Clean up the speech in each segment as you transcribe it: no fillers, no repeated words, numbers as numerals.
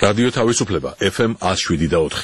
რადიო თავისუფლება FM 107.4.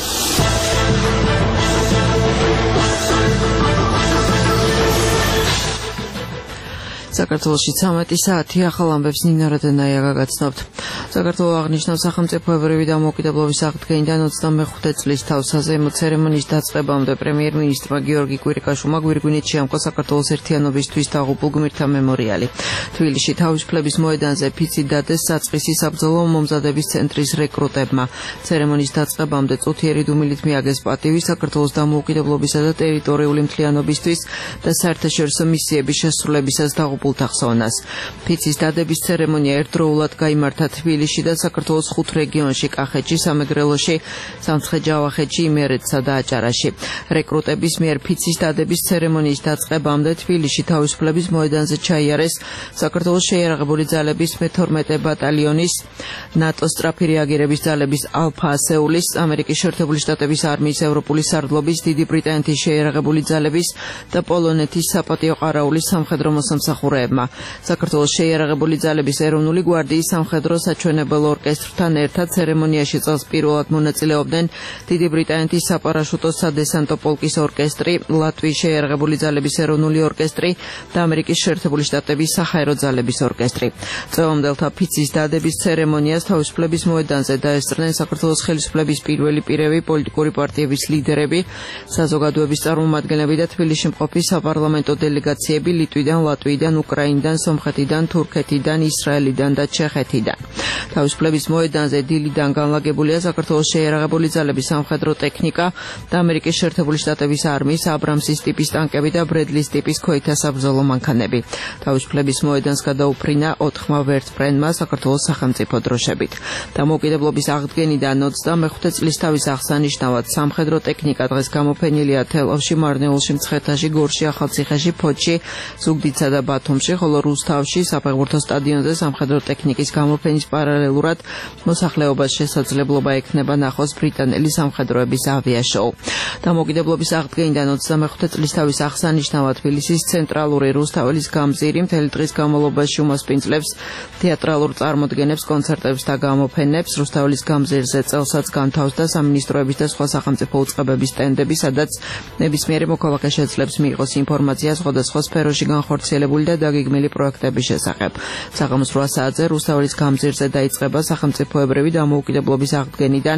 საქართველოში 13 საათი ახალ ამბებს ნინა როდენაია გაგაცნობთ. საქართველოს აღნიშნავს სახელმწიფოებრივი დამოუკიდებლობის აღდგენიდან 25 წლის თავსაზემო ცერემონიის დაწყებამდე პრემიერ-მინისტრმა გიორგი კვირიკაშვილმა გვირგვინით შეამკო საქართველოს ერთიანობისთვის დაღუპულ გმირთა მემორიალი. თბილისში თავისუფლების მოედანზე ფიცი დადეს საწყისი საბრძოლო მომზადების ცენტრის რეკრუტებმა. ცერემონიის დაწყებამდე წუთიერი დუმილით მიაგეს პატივი საქართველოს დამოუკიდებლობისა და ტერიტორიული მთლიანობისთვის და საერთაშორისო მისიების შესრულებისას დაღუპულთა ხსოვნას. ფიცის დადების ცერემონია ერთდროულად გაიმართა თბილისში და საქართველოს 5 რეგიონში: კახეთში, სამეგრელოში, სამცხე-ჯავახეთში, იმერეთსა და აჭარაში. რეკრუტების მიერ ფიცის დადების ცერემონიის დაწყებამდე თბილისში თავისუფლების მოედანზე ჩაიარეს საქართველოს შეიარაღებული ძალების მე-12 ბატალიონის, ნატოს სწრაფი რეაგირების ძალების ალფა ასეულის, ამერიკის შეერთებული შტატების არმიის ევროპული სარდლობის, დიდი ბრიტანეთის შეიარაღებული ძალების და პოლონეთის საპატიო ყარაულის სამხედრო მოსამსახურეებმა. საქართველოს შეიარაღებული ძალების ეროვნული გვარდიის სამხედრო საჩვენებელო ორკესტრთან ერთად ცერემონიაში წელს პირველად მონაწილეობდნენ დიდი ბრიტანეთის საპარაშუტო სადესანტო პოლკის ორკესტრი, ლატვიის შეიარაღებული ძალების ეროვნული ორკესტრი და ამერიკის შეერთებული შტატების საჰაერო ძალების ორკესტრი. წლევანდელთა ფიცის დადების ცერემონიას თავისუფლების მოედანზე დაესწრნენ საქართველოს ხელისუფლების პირველი პირები, პოლიტიკური პარტიების ლიდერები, საზოგადოების წარმომადგენლები და თბილისში მყოფი საპარლამენტო დელეგაციები ლიტვიდან, ლატვიიდან, უკრაინიდან, სომხეთიდან, თურქეთიდან, ისრაელიდან და ჩეხეთიდან. თავისუფლების მოედანზე დილიდან განლაგებულია საქართველოს შეიარაღებული ძალების სამხედრო ტექნიკა და ამერიკის შეერთებული შტატების არმიის აბრამსის ტიპის ტანკები და ბრედლის ტიპის ქვეითთა საბრძოლო მანქანები. თავისუფლების მოედანს გადაუფრინა 4 ვერტმფრენმა საქართველოს სახელმწიფო დროშებით. დამოუკიდებლობის აღდგენიდან 25 წლის თავის აღსანიშნავად სამხედრო ტექნიკა დღეს გამოფენილია თელავში, მარნეულში, მცხეთაში, გორში, ახალციხეში, ფოთში, ზუგდიდსა და ბათუმში, ხოლო რუსთავში საფეხბურთო სტადიონზე სამხედრო ტექნიკის გამოფენის პარალელურად მოსახლეობას შესაძლებლობა ექნება ნახოს ბრიტანელი სამხედროების ავიაშოუ. დამოუკიდებლობის აღდგენიდან 25 წლის თავის აღსანიშნავად თბილისის ცენტრალური რუსთაველის გამზირი მთელი დღის განმავლობაში უმასპინძლებს თეატრალურ წარმოდგენებს, კონცერტებს და გამოფენებს. რუსთაველის გამზირზე წელსაც განთავსდა სამინისტროების და სხვა სახელმწიფო უწყებების სტენდები, სადაც ნებისმიერი მოქალაქე შეძლებს მიიღოს ინფორმაცია სხვადასხვა სფეროში განხორციელებული და დაგეგმილი პროექტების შესახებ. საღამოს 8 საათზე რუსთაველის გამზირზე დაიწყება სახელმწიფოებრივი დამოუკიდებლობის აღდგენიდან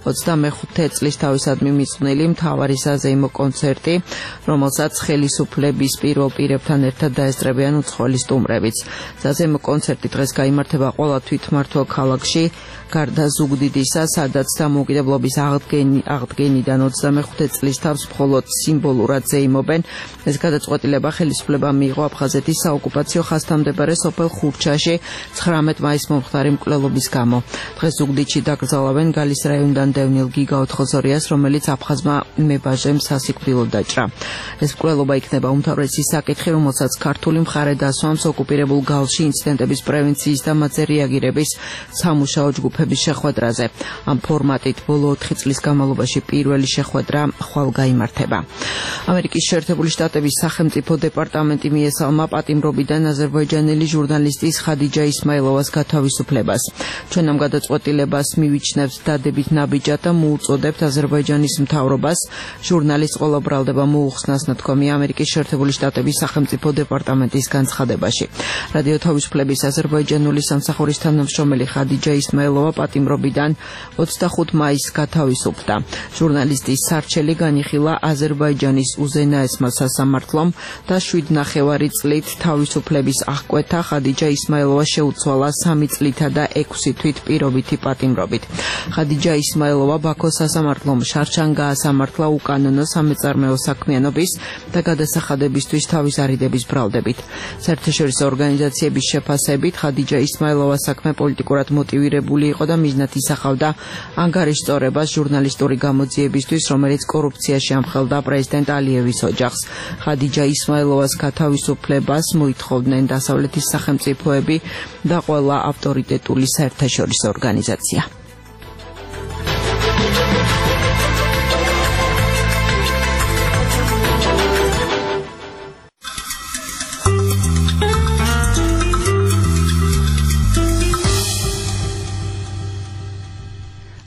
25 წლის თავისადმი მიძღვნილი მთავარი საზეიმო კონცერტი, რომელსაც ხელისუფლების პირველ პირებთან ერთად დაესწრებიან უცხოელი სტუმრებიც. საზეიმო კონცერტი დღეს გაიმართება ყველა თვითმმართველ ქალაქში, გარდა ზუგდიდისა, სადაც დამოუკიდებლობის აღდგენიდან 25 წლის თავს მხოლოდ სიმბოლურად ზეიმობენ. ეს გადაწყვეტილება ხელისუფლებამ მიიღო აფხაზეთის საოკუპაციო ხაზთამდებარე სოფელ ხურჩაში 19 მაისს მომხდარი მკვლელობის გამო. დღეს ზუგდიდში დაკრძალავენ გალის რაიონიდან დევნილ გიგა ოთხოზორიას, რომელიც აფხაზმა მებაჟემ სასიკვდილოდ დაჭრა. ეს მკვლელობა იქნება უმთავრესი საკითხი, რომელსაც ქართული მხარე დასვამს ოკუპირებულ გალში ინციდენტების პრევენციის და მათზე რეაგირების სამუშაო ჯგუფების შეხვედრაზე. ამ ფორმატით ბოლო 4 წლის განმავლობაში პირველი შეხვედრა ხვალ გაიმართება. ამერიკის შეერთებული შტატების სახელმწიფო დეპარტამენტი მიესალმა პატიმრობიდან აზერბაიჯანელი ჟურნალისტის ხადიჯა ისმაილოვას გათავისუფლებას. ჩვენ ამ გადაწყვეტილებას მივიჩნევთ დადებით ნაბიჯად და მოუწოდებთ აზერბაიჯანის მთავრობას ჟურნალისტ ყველა ბრალდება მოუხსნას, ნათქვამია ამერიკის შეერთებული შტატების სახელმწიფო დეპარტამენტის განცხადებაში. რადიო თავისუფლების აზერბაიჯანული სამსახურის თანამშრომელი ხადიჯა ისმაილოვა პატიმრობიდან 25 მაისს გათავისუფლდა. ჟურნალისტის სარჩელი განიხილა აზერბაიჯანის უზენაესმა სასამართლომ და 7,5 წლით თავისუფლების აღკვეთა ხადიჯა ისმაილოვა შეუცვალა 3 წლითა და 6 თვით პირობითი პატიმრობით. ხადიჯა ისმაილოვა ბაქოს სასამართლომ შარშან გაასამართლა უკანონო სამეწარმეო საქმიანობის და გადასახადებისთვის თავის არიდების ბრალდებით. საერთაშორისო ორგანიზაციების შეფასებით ხადიჯა ისმაილოვას საქმე პოლიტიკურად მოტივირებული იყო და მიზნად ისახავდა ანგარიშწორებას ჟურნალისტური გამოძიებისთვის, რომელიც კორუფციაში ამხელდა პრეზიდენტ ალიევის ოჯახს. ხადიჯა ისმაილოვას გათავისუფლებას მოითხოვდნენ დასავლეთის სახელმწიფოები და ყველა ავტორიტეტული საერთაშორისო ორგანიზაცია.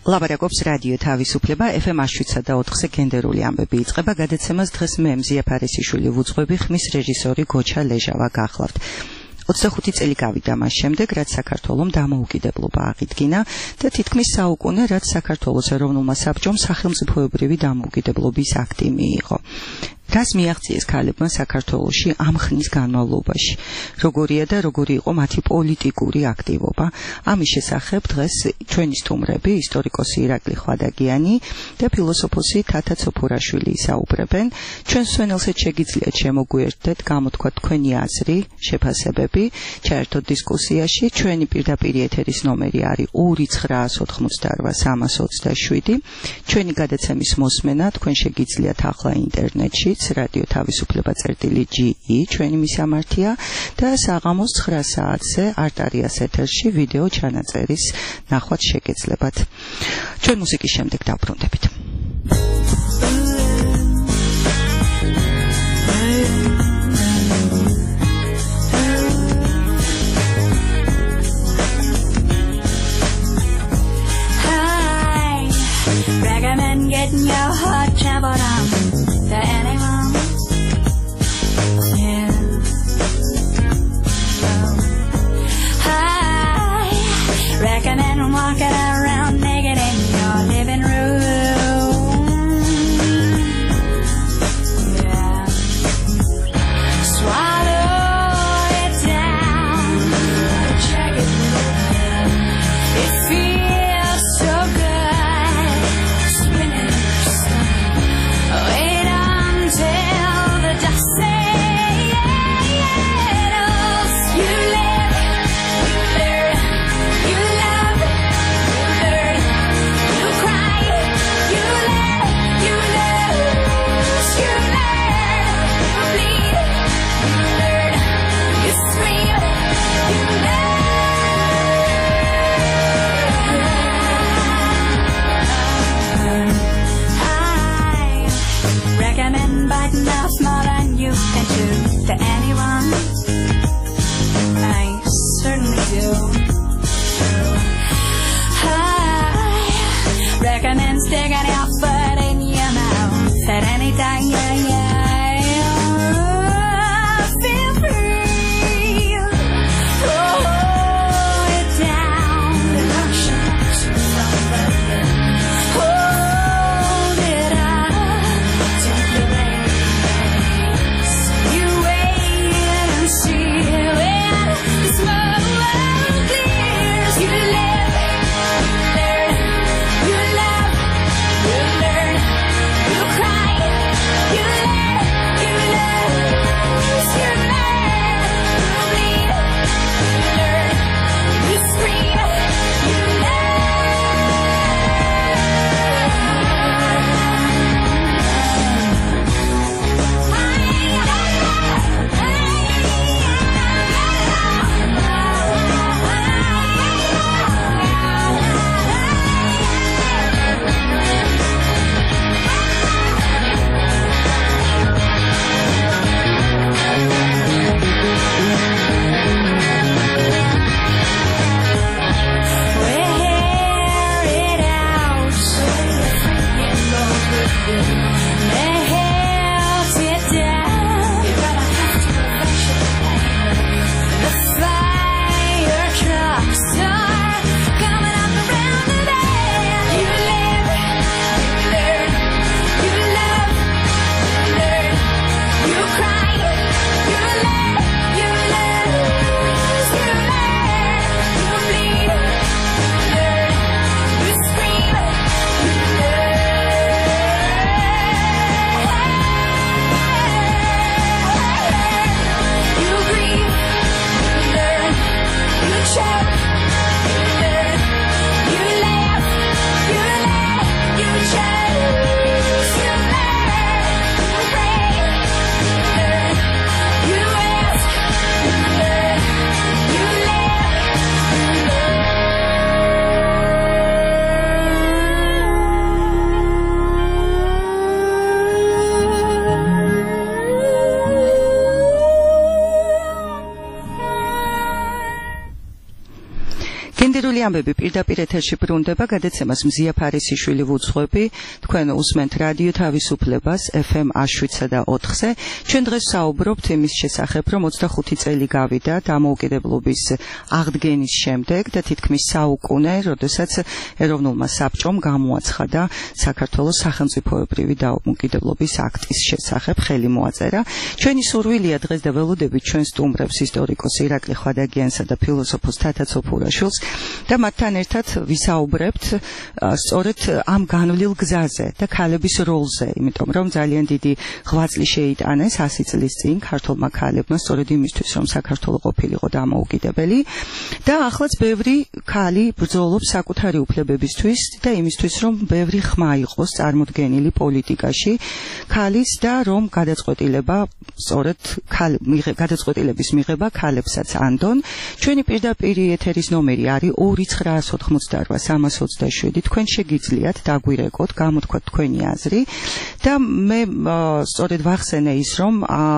ლაბარაკობს რადიო თავისუფლება FM 107.4-ზე გენდერული ამბები იწყება გადაცემას დღეს მე მზია ფარისიშვილი ვუძღვები ხმის რეჟისორი გოჩა ლეჟავა გახლავთ 25 წელი გავიდა მას შემდეგ რაც საქართველოს დამოუკიდებლობა აღიდგინა და თითქმის საუკუნე რაც საქართველოს ეროვნულმა საბჭომ სახელმწიფოებრივი დამოუკიდებლობის აქტი მიიღო რას მიაღწიეს ქალებმა საქართველოში ამ ხნის განმავლობაში როგორია და როგორი იყო მათი პოლიტიკური აქტივობა ამის შესახებ დღეს ჩვენი სტუმრები ისტორიკოსი ირაკლი ხვადაგიანი და ფილოსოფოსი თათა ცოფურაშვილი ისაუბრებენ ჩვენ სვენელსეთ შეგიძლიათ შემოგვიერთდეთ გამოთქვათ თქვენი აზრი შეფასებები ჩაერთოთ დისკუსიაში ჩვენი პირდაპირ ეთერის ნომერი არის 2988327 ჩვენი გადაცემის მოსმენა თქვენ შეგიძლიათ ახლა ინტერნეტში რადიო თავისუფლება.ge ჩვენი მისამართია და საღამოს 9 საათზე არტარიას ეთერში ვიდეო ჩანაწერის ნახვაც შეგეძლებათ. ჩვენ მუსიკის შემდეგ დავბრუნდებით. Recommend getting your heart traveled on to anyone. Yeah. I recommend walking around naked in your living room. Yeah. Swallow it down. Check it. It feels so good. Spinning in your stomach. Wait until the dust settles. You live, you learn, you love, you learn, you cry, you laugh, you lose, you learn, you bleed, you learn, you scream, you learn. I recommend biting off more than you can chew to anyone. I certainly do. I recommend sticking your foot in your mouth at any time. Feel free. Hold it down. Hold it up. Take the reins. You wait. გენდერული ამბები პირდაპირ ეთერში ბრუნდება, გადაცემას მზია ფარისიშვილი ვუძღვები, თქვენ უსმენთ რადიო თავისუფლებას FM 107.4-ზე. ჩვენ დღეს საუბრობთ იმის შესახებ, რომ 25 წელი გავიდა დამოუკიდებლობის აღდგენის შემდეგ და თითქმის საუკუნე, როდესაც ეროვნულმა საბჭომ გამოაცხადა საქართველოს სახელმწიფოებრივი დამოუკიდებლობის აქტის შესახებ ხელი მოაწერა. ჩვენი სურვილია დღეს და ველოდებით ჩვენ სტუმრებს ისტორიკოს ირაკლი ხვადაგიანსა და ფილოსოფოს თათა ცოფურაშვილს და მათთან ერთად ვისაუბრებთ სწორედ ამ განვლილ გზაზე და ქალების როლზე, იმიტომ რომ ძალიან დიდი ღვაწლი შეიტანეს 100 წლის წინ ქართულმა ქალებმა სწორედ იმისთვის, რომ საქართველო ყოფილიყო დამოუკიდებელი და ახლაც ბევრი ქალი ბრძოლობს საკუთარი უფლებებისთვის და იმისთვის, რომ ბევრი ხმა იყოს წარმოდგენილი პოლიტიკაში ქალის და რომ გადაწყვეტილება სწორედ გადაწყვეტილების მიღება ქალებსაც ანდონ. ჩვენი პირდაპირ ეთერის ნომერი არის 2988327. თქვენ შეგიძლიათ დაგვირეკოთ, გამოთქვათ თქვენი აზრი და მე სწორედ ვახსენე ის, რომ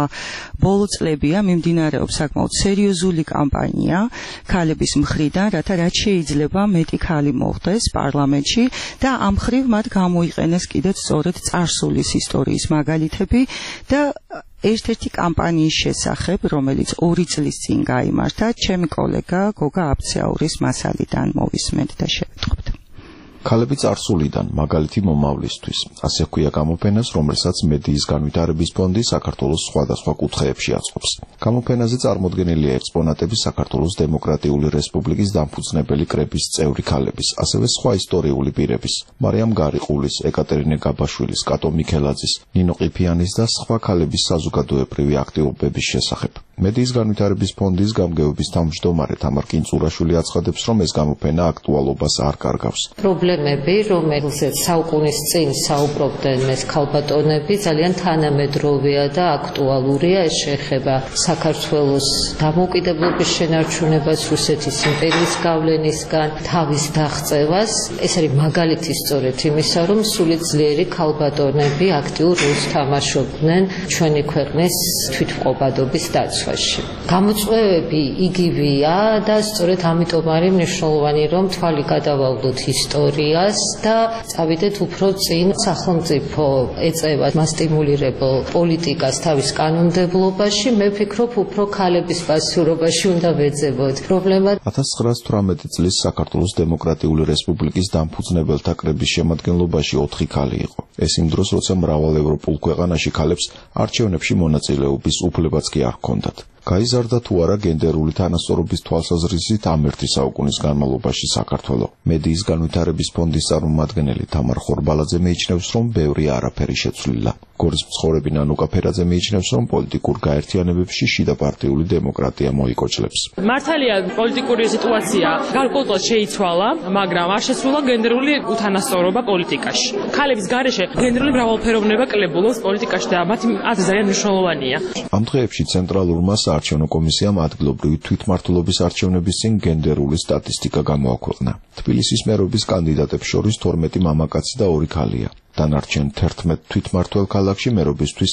ბოლო წლებია მიმდინარეობს საკმაოდ სერიოზული კამპანია ქალების მხრიდან, რათა რაც შეიძლება მეტი ქალი მოხდეს პარლამენტში და ამ მხრივ მათ გამოიყენეს კიდევ სწორედ წარსულის ისტორიის მაგალითები და ერთ-ერთი კამპანიის შესახებ, რომელიც 2 წლის წინ გაიმართა, ჩემი კოლეგა გოგა აბცაურის მასალიდან მოვისმენთ და შევეტყობთ. ქალები წარსულიდან მაგალითი მომავლისთვის. ასე ჰქვია გამოფენას, რომელსაც მედიის განვითარების ფონდი საქართველოს სხვადასხვა კუთხეებში აწყობს. გამოფენაზე წარმოდგენილია ექსპონატები საქართველოს დემოკრატიული რესპუბლიკის დამფუძნებელი კრების წევრი ქალების, ასევე სხვა ისტორიული პირების, მარიამ გარიყულის, ეკატერინე გაბაშვილის, კატო მიქელაძის, ნინო ყიფიანის და სხვა ქალების საზოგადოებრივი აქტივობების შესახებ. მედიის განვითარების ფონდის გამგეობის თავმჯდომარე თამარ კინწურაშვილი აცხადებს, რომ ეს გამოფენა აქტუალობას არ კარგავს. პრობლემები, რომელზეც საუკუნის წინ საუბრობდნენ ეს ქალბატონები, ძალიან თანამედროვეა და აქტუალურია. ეს შეეხება საქართველოს დამოუკიდებლობის შენარჩუნებას, რუსეთის იმპერიის გავლენისგან, თავის დაღწევას. ეს არის მაგალითი სწორედ იმისა, რომ სულით ძლიერი ქალბატონები აქტიურ როლს თამაშობდნენ ჩვენი ქვეყნის თვითმყოფადობის დაცვაში. გამოწვევები იგივეა და სწორედ ამიტომ არის მნიშვნელოვანი, რომ თვალი გადავალდოთ ისტორიას და წავიდეთ უფრო წინ. სახელმწიფო ეწევა მასტიმულირებელ პოლიტიკას თავის კანონმდებლობაში. მე ვფიქრობ, უფრო ქალების პასუხობაში უნდა ვეძებოთ პრობლემა. 1918 წლის საქართველოს დემოკრატიული რესპუბლიკის დამფუძნებელთა კრების შემადგენლობაში 4 ქალი იყო. ეს იმ დროს, როცა მრავალ ევროპულ ქვეყანაში ქალებს არჩევნებში მონაწილეობის უფლებაც კი არ ჰქონდათ. გაიზარდა თუ არა გენდერული თანასწორობის თვალსაზრისით ამ 1 საუკუნის განმავლობაში საქართველო. მედიის განვითარების ფონდის წარმომადგენელი თამარ ხორბალაძე მიიჩნევს, რომ ბევრი არაფერი შეცვლილა. გორის მცხოვრები ნანუკა ფერაძე მიიჩნევს, რომ პოლიტიკურ გაერთიანებებში შიდა პარტიული დემოკრატია მოიკოჭლებს. მართალია პოლიტიკური სიტუაცია გარკვეულად შეიცვალა, მაგრამ არ შესრულა გენდერული უთანასწორობა პოლიტიკაში. ქალების გარეშე გენდერული მრავალფეროვნება კლებულობს პოლიტიკაში და მათი აზრი ძალიან მნიშვნელოვანია. ამ დღეებში ცენტრალურმა საარჩევნო კომისიამ ადგილობრივი თვითმმართველობის არჩევნების წინ გენდერული სტატისტიკა გამოაქვეყნა. თბილისის მერობის კანდიდატებს შორის 12 მამაკაცი და 2 ქალია. დანარჩენ 11 თვითმმართველ ქალაქში მერობისთვის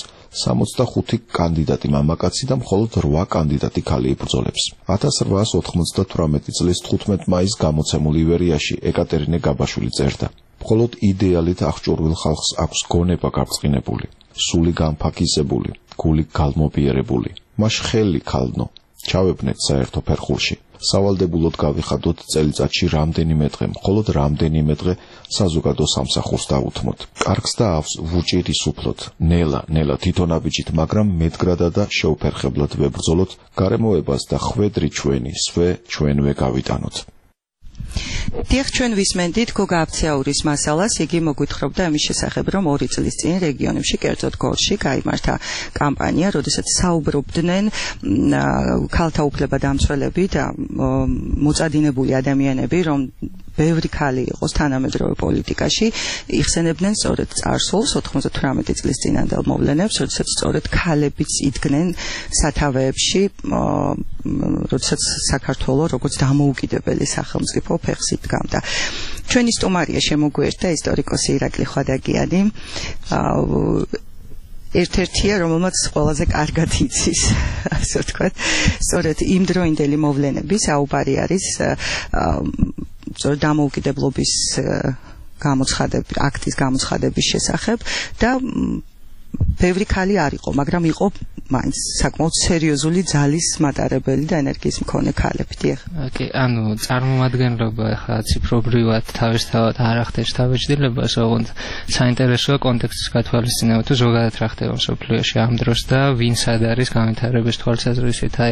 65 კანდიდატი მამაკაცი და მხოლოდ 8 კანდიდატი ქალი იბრძოლებს. 1898 წლის 15 მაისს გამოცემულ ივერიაში ეკატერინე გაბაშვილი წერდა: მხოლოდ იდეალით აღჭურვილ ხალხს აქვს გონება გაბრწყინებული, სული განფაქისებული, გული გალმობიერებული. მას ხელი ქალნო, ჩავებნეთ საერთო ფერხულში. სავალდებულოდ გავიხადოთ წელიწადში რამდენიმე დღე, მხოლოდ რამდენიმე დღე საზოგადო სამსახურს დავუთმოთ. კარგს დაავს ვუჭირი სუფლოთ, ნელა თვითონაბიჯით, მაგრამ მედგრადა და შეუფერხებლად ვებრძოლოთ, გარემოებას და ხვედრი ჩვენი, სვე ჩვენვე გავიტანოთ. დიახ, ჩვენ ვისმენდით გოგა აბცაურის მასალას. იგი მოგვითხრობდა იმის შესახებ, რომ 2 წლის წინ რეგიონებში, კერძოდ გორში, გაიმართა კამპანია, როდესაც საუბრობდნენ ქალთა უფლებადამცველები და მოწადინებული ადამიანები, რომ ბევრი ქალი იყოს თანამედროვე პოლიტიკაში, იხსენებდნენ სწორედ წარსულს 98 წლის წინანდელ მოვლენებს, როდესაც სწორედ ქალებიც იდგნენ სათავეებში, როდესაც საქართველო როგორც დამოუკიდებელი სახელმწიფო ფეხს იდგამდა. ჩვენი სტუმარია შემოგვიერთდა ისტორიკოსი ირაკლი ხვადაგიანი. ერთ-ერთია, რომელმაც ყველაზე კარგად იცის, ასე ვთქვათ, სწორედ იმ დროინდელი მოვლენების საუბარი არის სწორედ დამოუკიდებლობის აქტის გამოცხადების შესახებ და ბევრი ხალი არ იყო, მაგრამ იყო მაინც საკმაოდ სერიოზული ძალის მატარებელი და ენერგიის მქონე ქალები. დიახ. კი, ანუ წარმომადგენლობა ხა ციფრობრივად თავისთავად არ ახდენს თავშეძილებას, ოღონდ საინტერესოა კონტექსტის გათვალისწინება თუ ზოგადად რა ხდება მსოფლიოში ამ დროს და ვინ სად არის განვითარების თვალსაზრისით. აი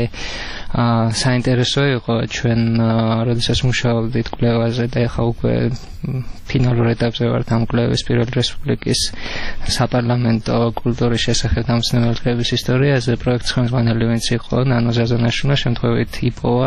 საინტერესო იყო ჩვენ როდესაც მუშაობდით კვლევაზე და ეხა უკვე ფინალურ ეტაპზე ვართ ამ კვლევის პირველი რესპუბლიკის საპარლამენტო კულტურის შესახებ დამსნელების ისტორიაზე პროექტს ხელმძღვანელი ვინც იყო ნანო ზაზანაშვილმა შემთხვევით იპოვა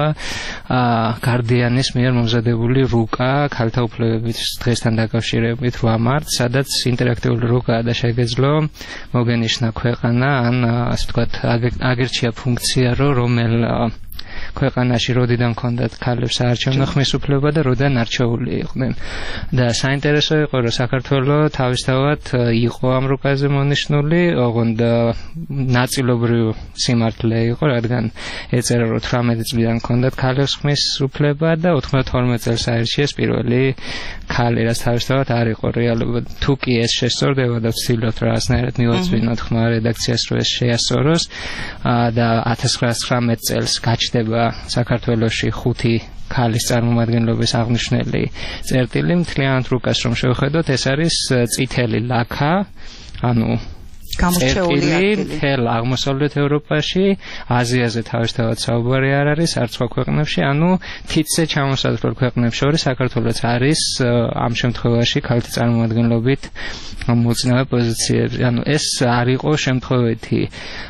გარდიანის მიერ მომზადებული რუკა ქალთა უფლებების დღესთან დაკავშირებით 8 მარტს, სადაც ინტერაქტიული რუკაა და შეგეძლო მოგენიშნა ქვეყანა ან ასე ვთქვათ აგერჩია ფუნქცია რომელ ქვეყანაში როდიდან ჰქონდათ ქალებს საარჩევნო ხმის უფლება და როდან არჩეული იყვნენ. და საინტერესო იყო რომ საქართველოს თავისთავად იყო ამ რუკაზე მონიშნული, ოღონდ ნაწილობრივ სიმართლე იყო, რადგან ეწერა რომ 18 წლიდან ჰქონდათ ქალებს ხმის უფლება და 92 წელს აირჩიეს პირველი ქალი, რაც თავისთავად არ იყო რეალობა. თუ კი ეს შესწორდება და ვცდილობთ რაღაცნაირად მივაწვინოთ ხმა რედაქციას რომ ეს შეასწოროს და 1919 წელს გაჩნდება საქართველოში 5 ქალის წარმომადგენლობის აღნიშნული წერტილი მთლიანად რუკას რომ შევხედოთ, ეს არის წითელი ლაქა, ანუ გამოჩეული მთელ აღმოსავლეთ ევროპაში, აზიაზე თავისთავად საუბარი არ არის, არც სხვა ქვეყნებში, ანუ თითზე ჩამოსაზრდელ ქვეყნებს შორის საქართველოს არის ამ შემთხვევაში ქალთა წარმომადგენლობით მოწინავე პოზიციებში. ანუ ეს არ იყო შემთხვევითი,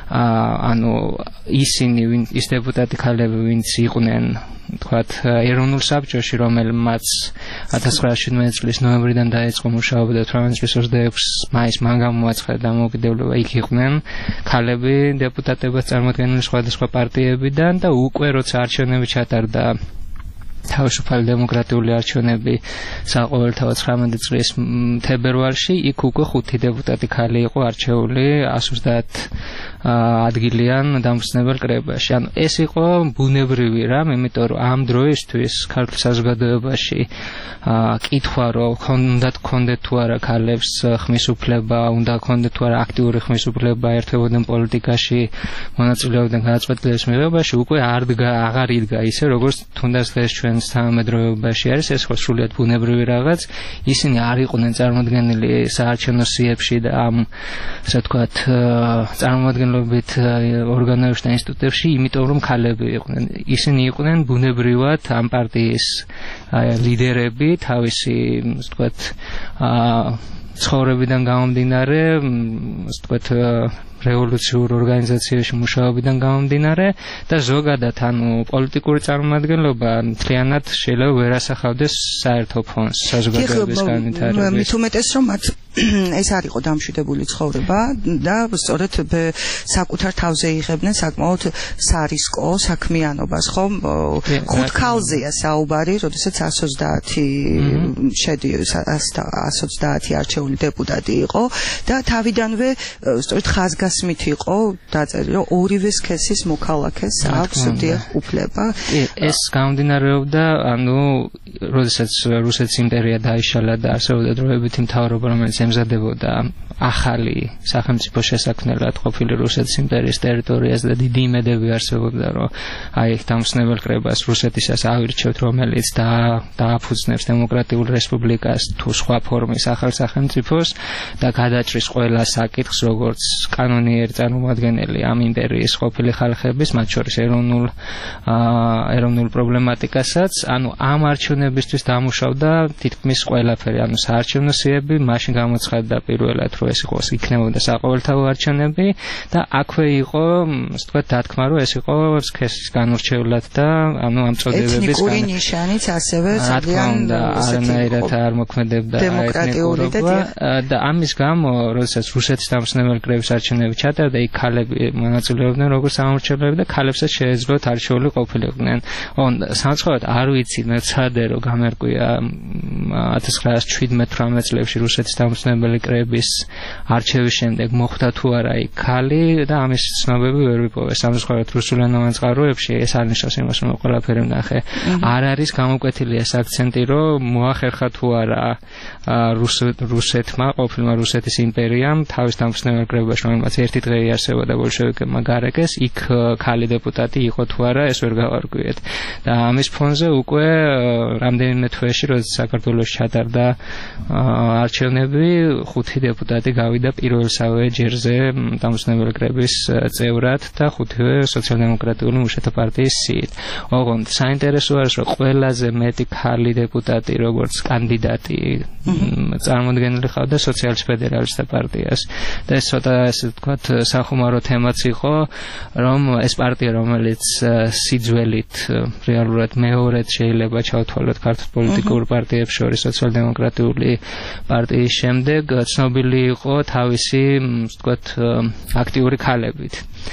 ანუ ისინი ის დეპუტატი ქალები ვინც იყვნენ თქვათ ეროვნულ საბჭოში, რომელმაც 1917 წლის ნოემბრიდან დაიწყო მუშაობა და 18 წლის 26 მაისს მან გამოაცხადა დამოუკიდებლობა, იქ იყვნენ ქალები დეპუტატებად წარმოადგენილი სხვადასხვა პარტიებიდან და უკვე როცა არჩევნები ჩატარდა თავისუფალი დემოკრატიული არჩევნები საყოველთაოდ 19 წლის თებერვალში, იქ უკვე 5 დეპუტატი ქალი იყო არჩეული 130 ადგილიან დამფუძნებელ კრებაში. ანუ ეს იყო ბუნებრივი რამ, იმიტომ რომ ამ დროისთვის ქართულ საზოგადოებაში კითხვა რომ უნდა გქონდეთ თუ არა ქალებს ხმის უფლება, უნდა გქონდეთ თუ არა აქტიური ხმის უფლება, ერთვებოდნენ პოლიტიკაში, მონაწილეობდნენ გადაწყვეტილების მიღებაში, უკვე აღარ იდგა ისე როგორც თუნდაც დღეს ჩვენ თანამედროვეობაში არის, ეს ხო სრულიად ბუნებრივი რაღაც. ისინი არ იყვნენ წარმოდგენილი საარჩევნო სიებში და ამ ასე ვთქვათ წარმოადგენლობით ორგანოებში და ინსტიტუტებში, იმიტომ რომ ქალები იყვნენ. ისინი იყვნენ ბუნებრივად ამ პარტიის ლიდერები, თავისი ასე ვთქვათ ცხოვრებიდან გამომდინარე, ასე ვთქვათ რევოლუციურ ორგანიზაციაში მუშაობიდან გამომდინარე და ზოგადად ანუ პოლიტიკური წარმომადგენლობა მთლიანად შეიძლება ვერ ასახავდეს საერთო ფონს საზოგადოების განვითარების. მით უმეტეს რომ მათ ეს არ იყო დამშვიდებული ცხოვრება და სწორედ საკუთარ თავზე იღებდნენ საკმაოდ სარისკო საქმიანობას, ხომ? 5 ქალზეა საუბარი, როდესაც 130 130 არჩეული დეპუტატი იყო და თავიდანვე სწორედ ხაზგასმით იყო დაწერილი, რომ ორივე სქესის მოქალაქეს აქვს უფლება. ეს გამომდინარეობდა, ანუ როდესაც რუსეთის იმპერია დაიშალა და არსებობდა დროებითი მთავრობა, რომელიც ემზადებოდა ახალი სახელმწიფო შესაქმნელად ყოფილი რუსეთის იმპერიის ტერიტორიაზე და დიდი იმედები არსებობდა, რომ აი დამსნეველ კრებას რუსეთისას ავირჩევთ, რომელიც დააფუძნებს დემოკრატიულ რესპუბლიკას თუ სხვა ფორმის ახალ სახელმწიფოს და გადაჭრის ყველა საკითხს, როგორც კანონიერი წარმომადგენელი ამ იმპერიის ყოფილი ხალხების, მათ შორის ეროვნულ პრობლემატიკასაც, ანუ ამ არჩევნებისთვის დამუშავდა თითქმის ყველაფერი, ანუ საარჩევნო სიები, მაშინ გამოცხადდა პირველად, რომ ეს იყოს იქნებოდა საყოველთაო არჩევნები და აქვე იყო, ასე ვთქვათ, დათქმა, რომ ეს იყო სქესის განურჩევლად და ანუ ამ წოდებების ეთნიკური ნიშანიც ასევე ძალიან არანაირად არ მოქმედებდა ეთნიკურობა და ამის გამო, როდესაც რუსეთის დამსნეველი კრების არჩევნები ჩატარდა, იქ ქალები მონაწილეობდნენ როგორც სამორჩევლები და ქალებსაც შეეძლოთ არჩეული ყოფილიყვნენ. სამწუხაროდ არ ვიცი, მე ვცადე რომ გამერკვია 1917-18 წლებში რუსეთის დამსნეველი კრების არჩევის შემდეგ მოხვდა თუ არა იქ ქალი და ამის ცნობები ვერ ვიპოვეს. სამწუხაროდ რუსულენოვან წყაროებში ეს არნიშნავს იმას, რომ ყველაფერი ვნახე. არ არის გამოკვეთილი ეს აქცენტი, რომ მოახერხა თუ არა რუსეთმა, ყოფილმა რუსეთის იმპერიამ თავის დამფუძნებელ კრებაში, რომელმაც ერთი დღე იარსებოდა ბოლშევიკებმა გარეკეს, იქ ქალი დეპუტატი იყო თუ არა, ეს ვერ გავარკვიეთ. და ამის ფონზე უკვე რამდენიმე თვეში, როდესაც საქართველოში ჩატარდა არჩევნები, 5 დეპუტატი გავიდა პირველსავე ჯერზე დამფუძნებელ კრების წევრად და 5-ვე სოციალ-დემოკრატიული მუშათა პარტიის სიით. ოღონდ საინტერესო არის, რომ ყველაზე მეტი ქალი დეპუტატი, როგორც კანდიდატი წარმოადგენილი ხავდა სოციალისტ ფედერალისტთა პარტიას. და ეს ცოტა ესე ვთქვათ სახუმარო თემაც იყო, რომ ეს პარტია, რომელიც სიძველით რეალურად მეორედ შეიძლება ჩავთვალოთ ქართულ პოლიტიკურ პარტიებს შორის სოციალ-დემოკრატიული პარტიის შემდეგ, ცნობილი იყო თავისი, ვთქვათ, აქტიური ქალებით.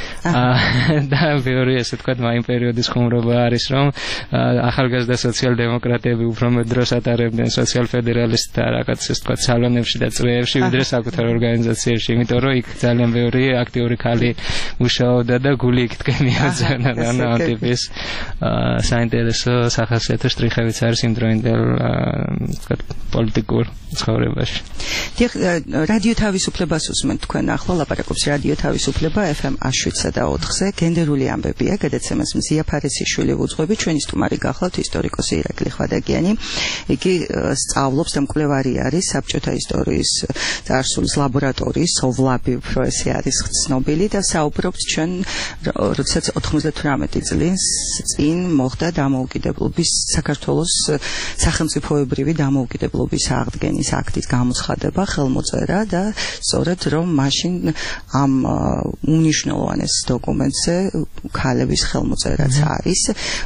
და ბევრი ესე ვთქვათ მაიმ პერიოდის ხუმრობა არის, რომ ახალგაზრდა სოციალ-დემოკრატები უფრო მეტ დროს ატარებდნენ სოციალ-ფედერალისტთა რაღაც ესე ვთქვათ სალონებში და წრეებში, ვიდრე საკუთარ ორგანიზაციებში, იმიტომ რომ იქ ძალიან ბევრი აქტიური ქალი მუშაობდა და გული იქ მიაძღვნა ამ ტიპის საინტერესო სახასიათო შტრიხებიც არის იმ დროინდელ ვთქვათ პოლიტიკურ ცხოვრებაში. დიახ, რადიო თავისუფლებას უსმენთ თქვენ ახლა ლაპარაკობს რადიო თავისუფლება FM 7/4-ზე. გენდერული ამბებია, გადაცემას მზია ფარესიშვილი უძღვები, ჩვენი სტუმარი გახლავთ ისტორიკოსი ირაკლი ხვადაგიანი. იგი სწავლობს და მკვლევარი არის საბჭოთა ისტორიის წარსულის ლაბორატორიის სოვლაბი უფრო ესე არის ცნობილი და საუბრობს ჩვენ როდესაც 98 წინ მოხდა დამოუკიდებლობის საქართველოს სახელმწიფოებრივი დამოუკიდებლობის აღდგენის აქტის გამოცხადება, ხელმოწერა და სწორედ რომ მაშინ ამ უნიშნელოვანეს დოკუმენტზე ქალების ხელმოწერაც არის.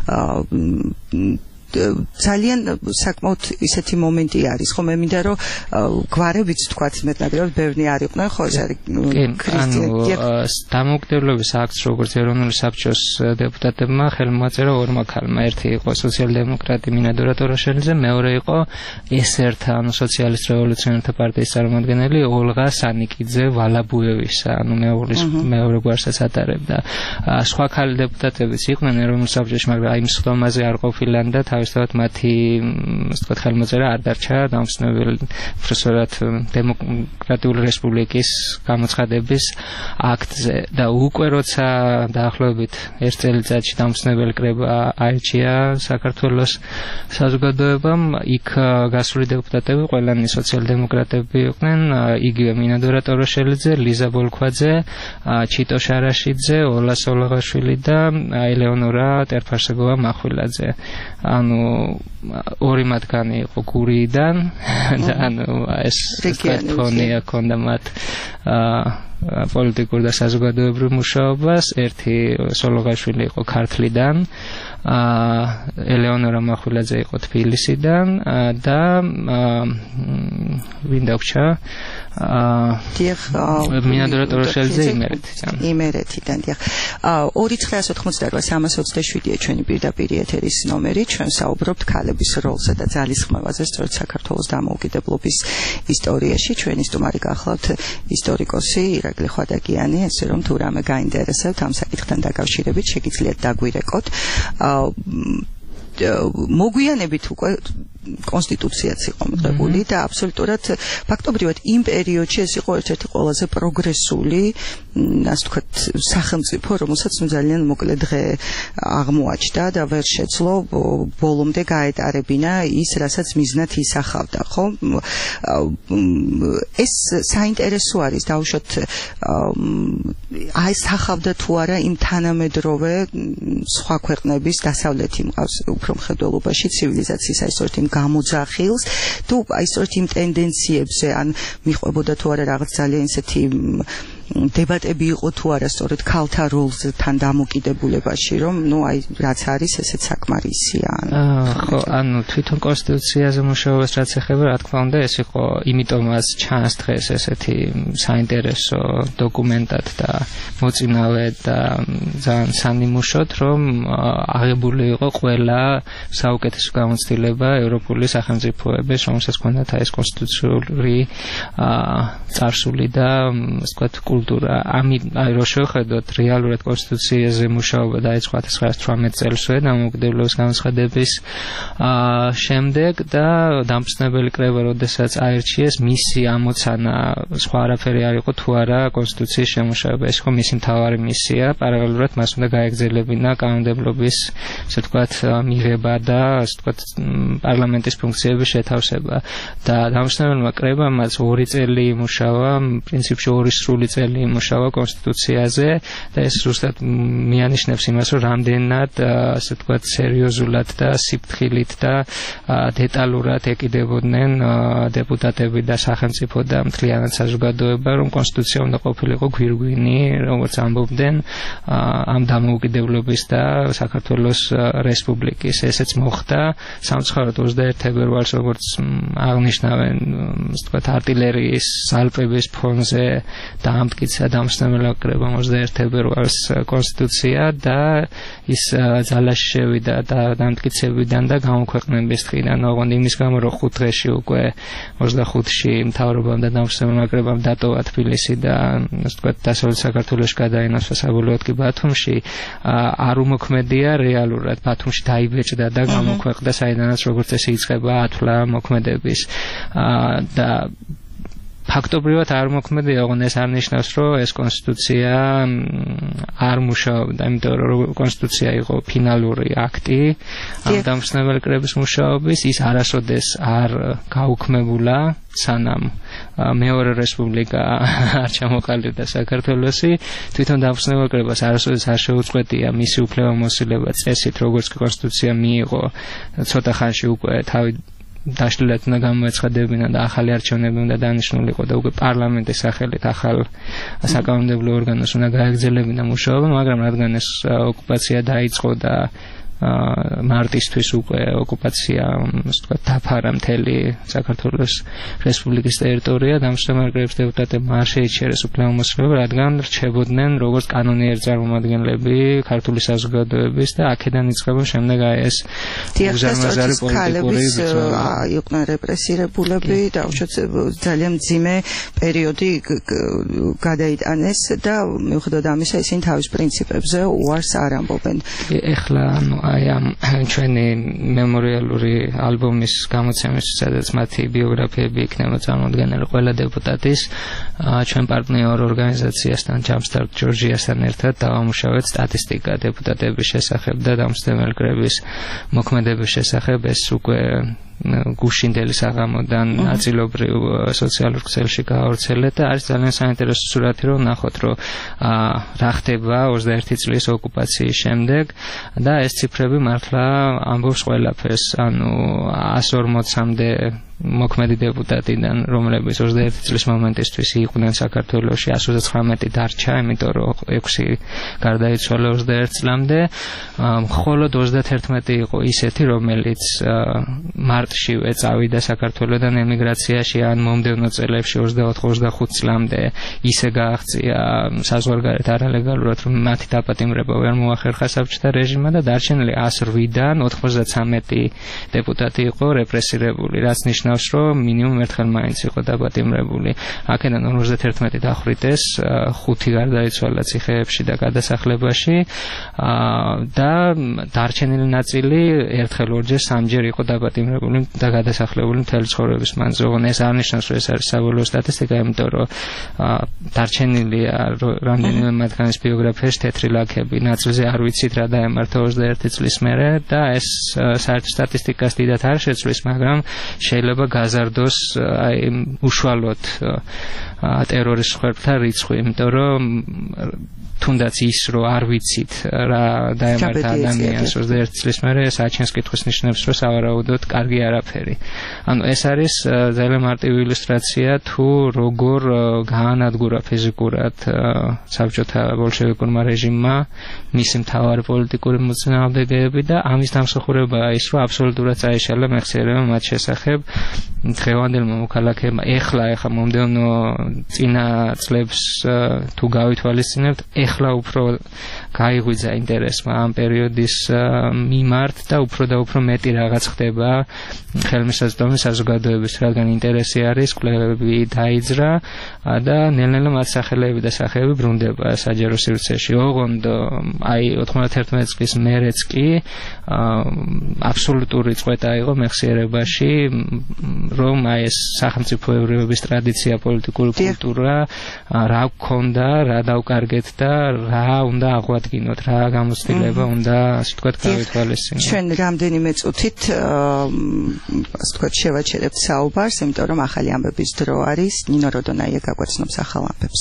ძალიან საკმაოდ ისეთი მომენტი არის, ხო მე მინდა რომ გვარებიც თქვათ მეტნაკლებად ბევრი არ იყვნენ, ხო ეს არის დამოუკიდებლობის აქტს როგორც ეროვნული საბჭოს დეპუტატებმა ხელმოაწერა ორმა ქალმა. ერთი იყო სოციალ-დემოკრატი მინადორა ტოროშელიძე, მეორე იყო ესერთა, ანუ სოციალისტ რევოლუციონერთა პარტიის წარმომადგენელი ოლღა სანიკიძე ვალაბუევისა, ანუ მეორე გვარსაც ატარებდა. სხვა ქალი დეპუტატებიც იყვნენ ეროვნულ საბჭოში, მაგრამ აი მსხდომაზე არ ყოფილან და თავისთავად მათი ვთქვათ ხელმოწერა არ დარჩა დამფუძნებელ უბრალოდ დემოკრატიული რესპუბლიკის გამოცხადების აქტზე და უკვე როცა დაახლოებით 1 წელიწადში დამფუძნებელი კრება აირჩია საქართველოს საზოგადოებამ, იქ გასული დეპუტატები ყველანი სოციალ-დემოკრატები იყვნენ, იგივე მინადორა ტოროშელიძე, ლიზა ბოლქვაძე, ჩიტო შარაშიძე, ოლა სოლოღაშვილი და ელეონორა ტერფარსეგოვა მახვილაძე. ანუ ორი მათგანი იყო გურიიდან და ანუ ეს ფონი ჰქონდა მათ პოლიტიკურ და საზოგადოებრივ მუშაობას. ერთი სოლოღაშვილი იყო ქართლიდან, ელეონორა მახვილაძე იყო თბილისიდან და ვინ დავრჩა? მინადორა ტოროშელიძე იმერეთიდან. დიახ. 2988327-ია ჩვენი პირდაპირ ეთერის ნომერი. ჩვენ საუბრობთ ქალების როლზე და ძალისხმევაზე სწორედ საქართველოს დამოუკიდებლობის ისტორიაში. ჩვენი სტუმარი გახლავთ ისტორიკოსი ირაკლი ხვადაგიანი, ესე რომ თუ რამე გაინტერესებთ ამ საკითხთან დაკავშირებით, შეგიძლიათ დაგვირეკოთ. მოგვიანებით უკვე კონსტიტუციაც იყო მიღებული და აბსოლუტურად ფაქტობრივად იმ პერიოდში ეს იყო ერთ-ერთი ყველაზე პროგრესული, ასე ვთქვათ, სახელმწიფო, რომელსაც ძალიან მოკლე დღე აღმოაჩნდა და ვერ შეძლო ბოლომდე გაეტარებინა ის, რასაც მიზნად ისახავდა, ხო? ეს საინტერესო არის დავუშვათ ისახავდა თუ არა იმ თანამედროვე სხვა ქვეყნების დასავლეთი მყავს უფრო მხედველობაში ცივილიზაციის აი სწორედ იმ გამოძახილს თუ აი სწორედ იმ ტენდენციებზე ან მიყვებოდა თუ არა რაღაც ძალიან ისეთი დებატები იყო თუ არა სწორედ ქალთა როლთან დამოკიდებულებაში, რომ აი რაც არის ესეც საკმარისია. ხო, ანუ თვითონ კონსტიტუციაზე მუშაობას რაც ეხება, რა თქმა უნდა, ეს იყო იმიტომაც ჩანს დღეს ესეთი საინტერესო დოკუმენტად და მოწინავე და ძალიან სანიმუშოდ, რომ აღებული იყო ყველა საუკეთესო გამოცდილება ევროპული სახელმწიფოების, რომელსაც ჰქონდათ ეს კონსტიტუციური წარსული და ასე ვთქვათ კულტურა. აი რო შევხედოთ რეალურად კონსტიტუციაზე მუშაობა დაიწყო 1918 წელსვე დამოუკიდებლობის განცხადების შემდეგ და დამფუძნებელი კრება როდესაც აირჩიეს მისი ამოცანა სხვა არაფერი არ იყო თუ არა კონსტიტუციის შემუშავება. ეს იყო მისი მთავარი მისია, პარალელურად მას უნდა გაეგზელებინა კანონმდებლობის ასე ვთქვათ მიღება და ასე ვთქვათ პარლამენტის ფუნქციების შეთავსება. და დამფუძნებელმა კრებამაც 2 წელი იმუშავა, პრინციპში 2 სრული წელი იმუშავა კონსტიტუციაზე და ეს ზუსტად მიანიშნებს იმას, რომ რამდენად ასე ვთქვათ სერიოზულად და სიფრთხილით და დეტალურად ეკიდებოდნენ დეპუტატები და სახელმწიფო და მთლიანად საზოგადოება, რომ კონსტიტუცია უნდა ყოფილიყო გვირგვინი, როგორც ამბობდნენ ამ დამოუკიდებლობის და საქართველოს რესპუბლიკის. ესეც მოხდა სამწუხაროდ 21 თებერვალს, როგორც აღნიშნავენ, ასე ვთქვათ артиллерიის სალპების ფონზე დაამტკიცა დამსწრებელ კრებამ 21 თებერვალს კონსტიტუცია და ის ძალაში შევიდა და დამტკიცებიდან და გამოქვეყნების დღიდან, ოღონდ იმის გამო რომ 5 დღეში უკვე 25-ში მთავრობამ და დამსწრებელ კრებამ დატოვა თბილისი და ასე ვთქვათ დასავლეთ საქართველოში გადაინაცვლა საბოლოოდ კი ბათუმში, არ უმოქმედია რეალურად ბათუმში დაიბეჭდა და გამოქვეყნდა, საიდანაც როგორც ეს იწყება ათვლა მოქმედების და ფაქტობრივად არ მოქმედია, ოღონდ ეს არ ნიშნავს, რომ ეს კონსტიტუცია არ მუშაობდა, იმიტომ რომ კონსტიტუცია იყო ფინალური აქტი ამ დამსწრებელ კრების მუშაობის, ის არასოდეს არ გაუქმებულა, სანამ მეორე რესპუბლიკა არ ჩამოყალიბდა საქართველოში. თვითონ დამსწრებელ კრებას არასოდეს არ შეუწყვეტია მისი უფლებამოსილება წესით, როგორც კი კონსტიტუცია მიიღო, ცოტა ხანში უკვე თავი დაშლილად უნდა გამოეცხადებინა და ახალი არჩევნები უნდა დანიშნულიყო და უკვე პარლამენტის სახელით ახალ საკანონმდებლო ორგანოს უნდა გაეგზელებინა მუშაობა, მაგრამ რადგან ეს ოკუპაცია დაიწყო და მარტისთვის უკვე ოკუპაცია, ასე ვთქვათ, დაფარა მთელი საქართველოს რესპუბლიკის ტერიტორია, დამსწრებელ კრების დეპუტატებმა არ შეიჩერეს უფლებამოსილება, რადგან რჩებოდნენ როგორც კანონიერი წარმომადგენლები ქართული საზოგადოების და აქედან იწყება შემდეგ აი ეს უზარმაზარი პოლიტიკური იყვნენ რეპრესირებულები და ძალიან მძიმე პერიოდი გადაიტანეს და მიუხედავად ამისა ისინი თავის პრინციპებზე უარს არ ამბობენ. ეხლა აი ამ ჩვენი მემორიალური ალბომის გამოცემის, სადაც მათი ბიოგრაფიები იქნება წარმოდგენილი ყველა დეპუტატის, ჩვენ პარტნიორ ორგანიზაციასთან Jumpstart Georgia-სთან ერთად დავამუშავეთ სტატისტიკა დეპუტატების შესახებ და დამსწრებელ კრების მოქმედების შესახებ. ეს უკვე გუშინდელი საღამოდან ნაწილობრივ სოციალურ ქსელში გაავრცელეთ და არის ძალიან საინტერესო სურათი, რომ ნახოთ, რომ რა ხდება 21 წლის ოკუპაციის შემდეგ და ეს ციფრები მართლა ამბობს ყველაფერს. ანუ 140-მდე მოქმედი დეპუტატიდან, რომლებიც 21 წლის მომენტისთვის იყვნენ საქართველოში, 139 დარჩა, იმიტომ რომ 6 გარდაიცვალა 21 წლამდე. მხოლოდ 31 იყო ისეთი, რომელიც მარტშივე წავიდა საქართველოდან ემიგრაციაში, ან მომდევნო წლებში 24-25 წლამდე ისე გააღწია საზღვარგარეთ არალეგალურად, რომ მათი დაპატიმრება ვერ მოახერხა საბჭოთა რეჟიმმა და დარჩენილი 108-დან 93 დეპუტატი იყო რეპრესირებული, რაც ნიშნავს, რომ მინიმუმ ერთხელ მაინც იყო დაპატიმრებული. აქედან 51 დახვრიტეს, 5 გარდაიცვალა ციხეებში და გადასახლებაში და დარჩენილი ნაწილი ერთხელ ორჯერ სამჯერ იყო დაპატიმრებული და გადასახლებული მთელი ცხოვრების მანძილზე. ეს არ ნიშნავს, რომ ეს არის საბოლოო სტატისტიკა, იმიტომ რომ დარჩენილია რამდენიმე მათგანის ბიოგრაფიაში თეთრი ლაქები, ნაწილზე არ ვიცით რა დაემართა 21 წლის მერე და ეს საერთო სტატისტიკას დიდად არ შეცვლის, მაგრამ შეიძლება გაზარდოს აი უშუალოდ ტერორის მსხვერპლთა რიცხვი, იმიტომ რომ თუნდაც ის რომ არ ვიცით რა დაემართა ადამიანს 21 წლის მერე ეს აჩენს კითხვის ნიშნებს რომ სავარაუდოდ კარგი არაფერი. ანუ ეს არის ძალიან მარტივი ილუსტრაცია თუ როგორ გაანადგურა ფიზიკურად საბჭოთა ბოლშევიკურმა რეჟიმმა მისი მთავარი პოლიტიკური მოწინააღმდეგეები და ამის დამსახურებაა ის რომ აბსოლუტურად წაეშალა მეხსიერება მათ შესახებ დღევანდელმა მოქალაქეებმა ეხლა მომდევნო წინა წლებს თუ გავითვალისწინებთ ეხლა უფრო გაიღვიძა ინტერესმა ამ პერიოდის მიმართ და უფრო მეტი რაღაც ხდება ხელმისაწვდომი საზოგადოების რადგან ინტერესი არის კვლევები დაიძრა და ნელ-ნელა მათ სახელები და სახეები ბრუნდება საჯარო სივრცეში. ოღონდ აი 91 წლის მერეც კი აბსოლუტური წვეტა იყო მეხსიერებაში რომ აი ეს სახელმწიფოებრიობის ტრადიცია პოლიტიკური კულტურა რა გქონდა, რა დავკარგეთ და რა უნდა აღვადგინოთ, რა გამოცდილება უნდა ასე ვთქვათ გავითვალისწინოთ. ჩვენ რამდენიმე წუთით ასე ვთქვათ შევაჩერებთ საუბარს, იმიტომ რომ ახალი ამბების დრო არის. ნინო როდონაია გაგვაცნობს ახალ ამბებს.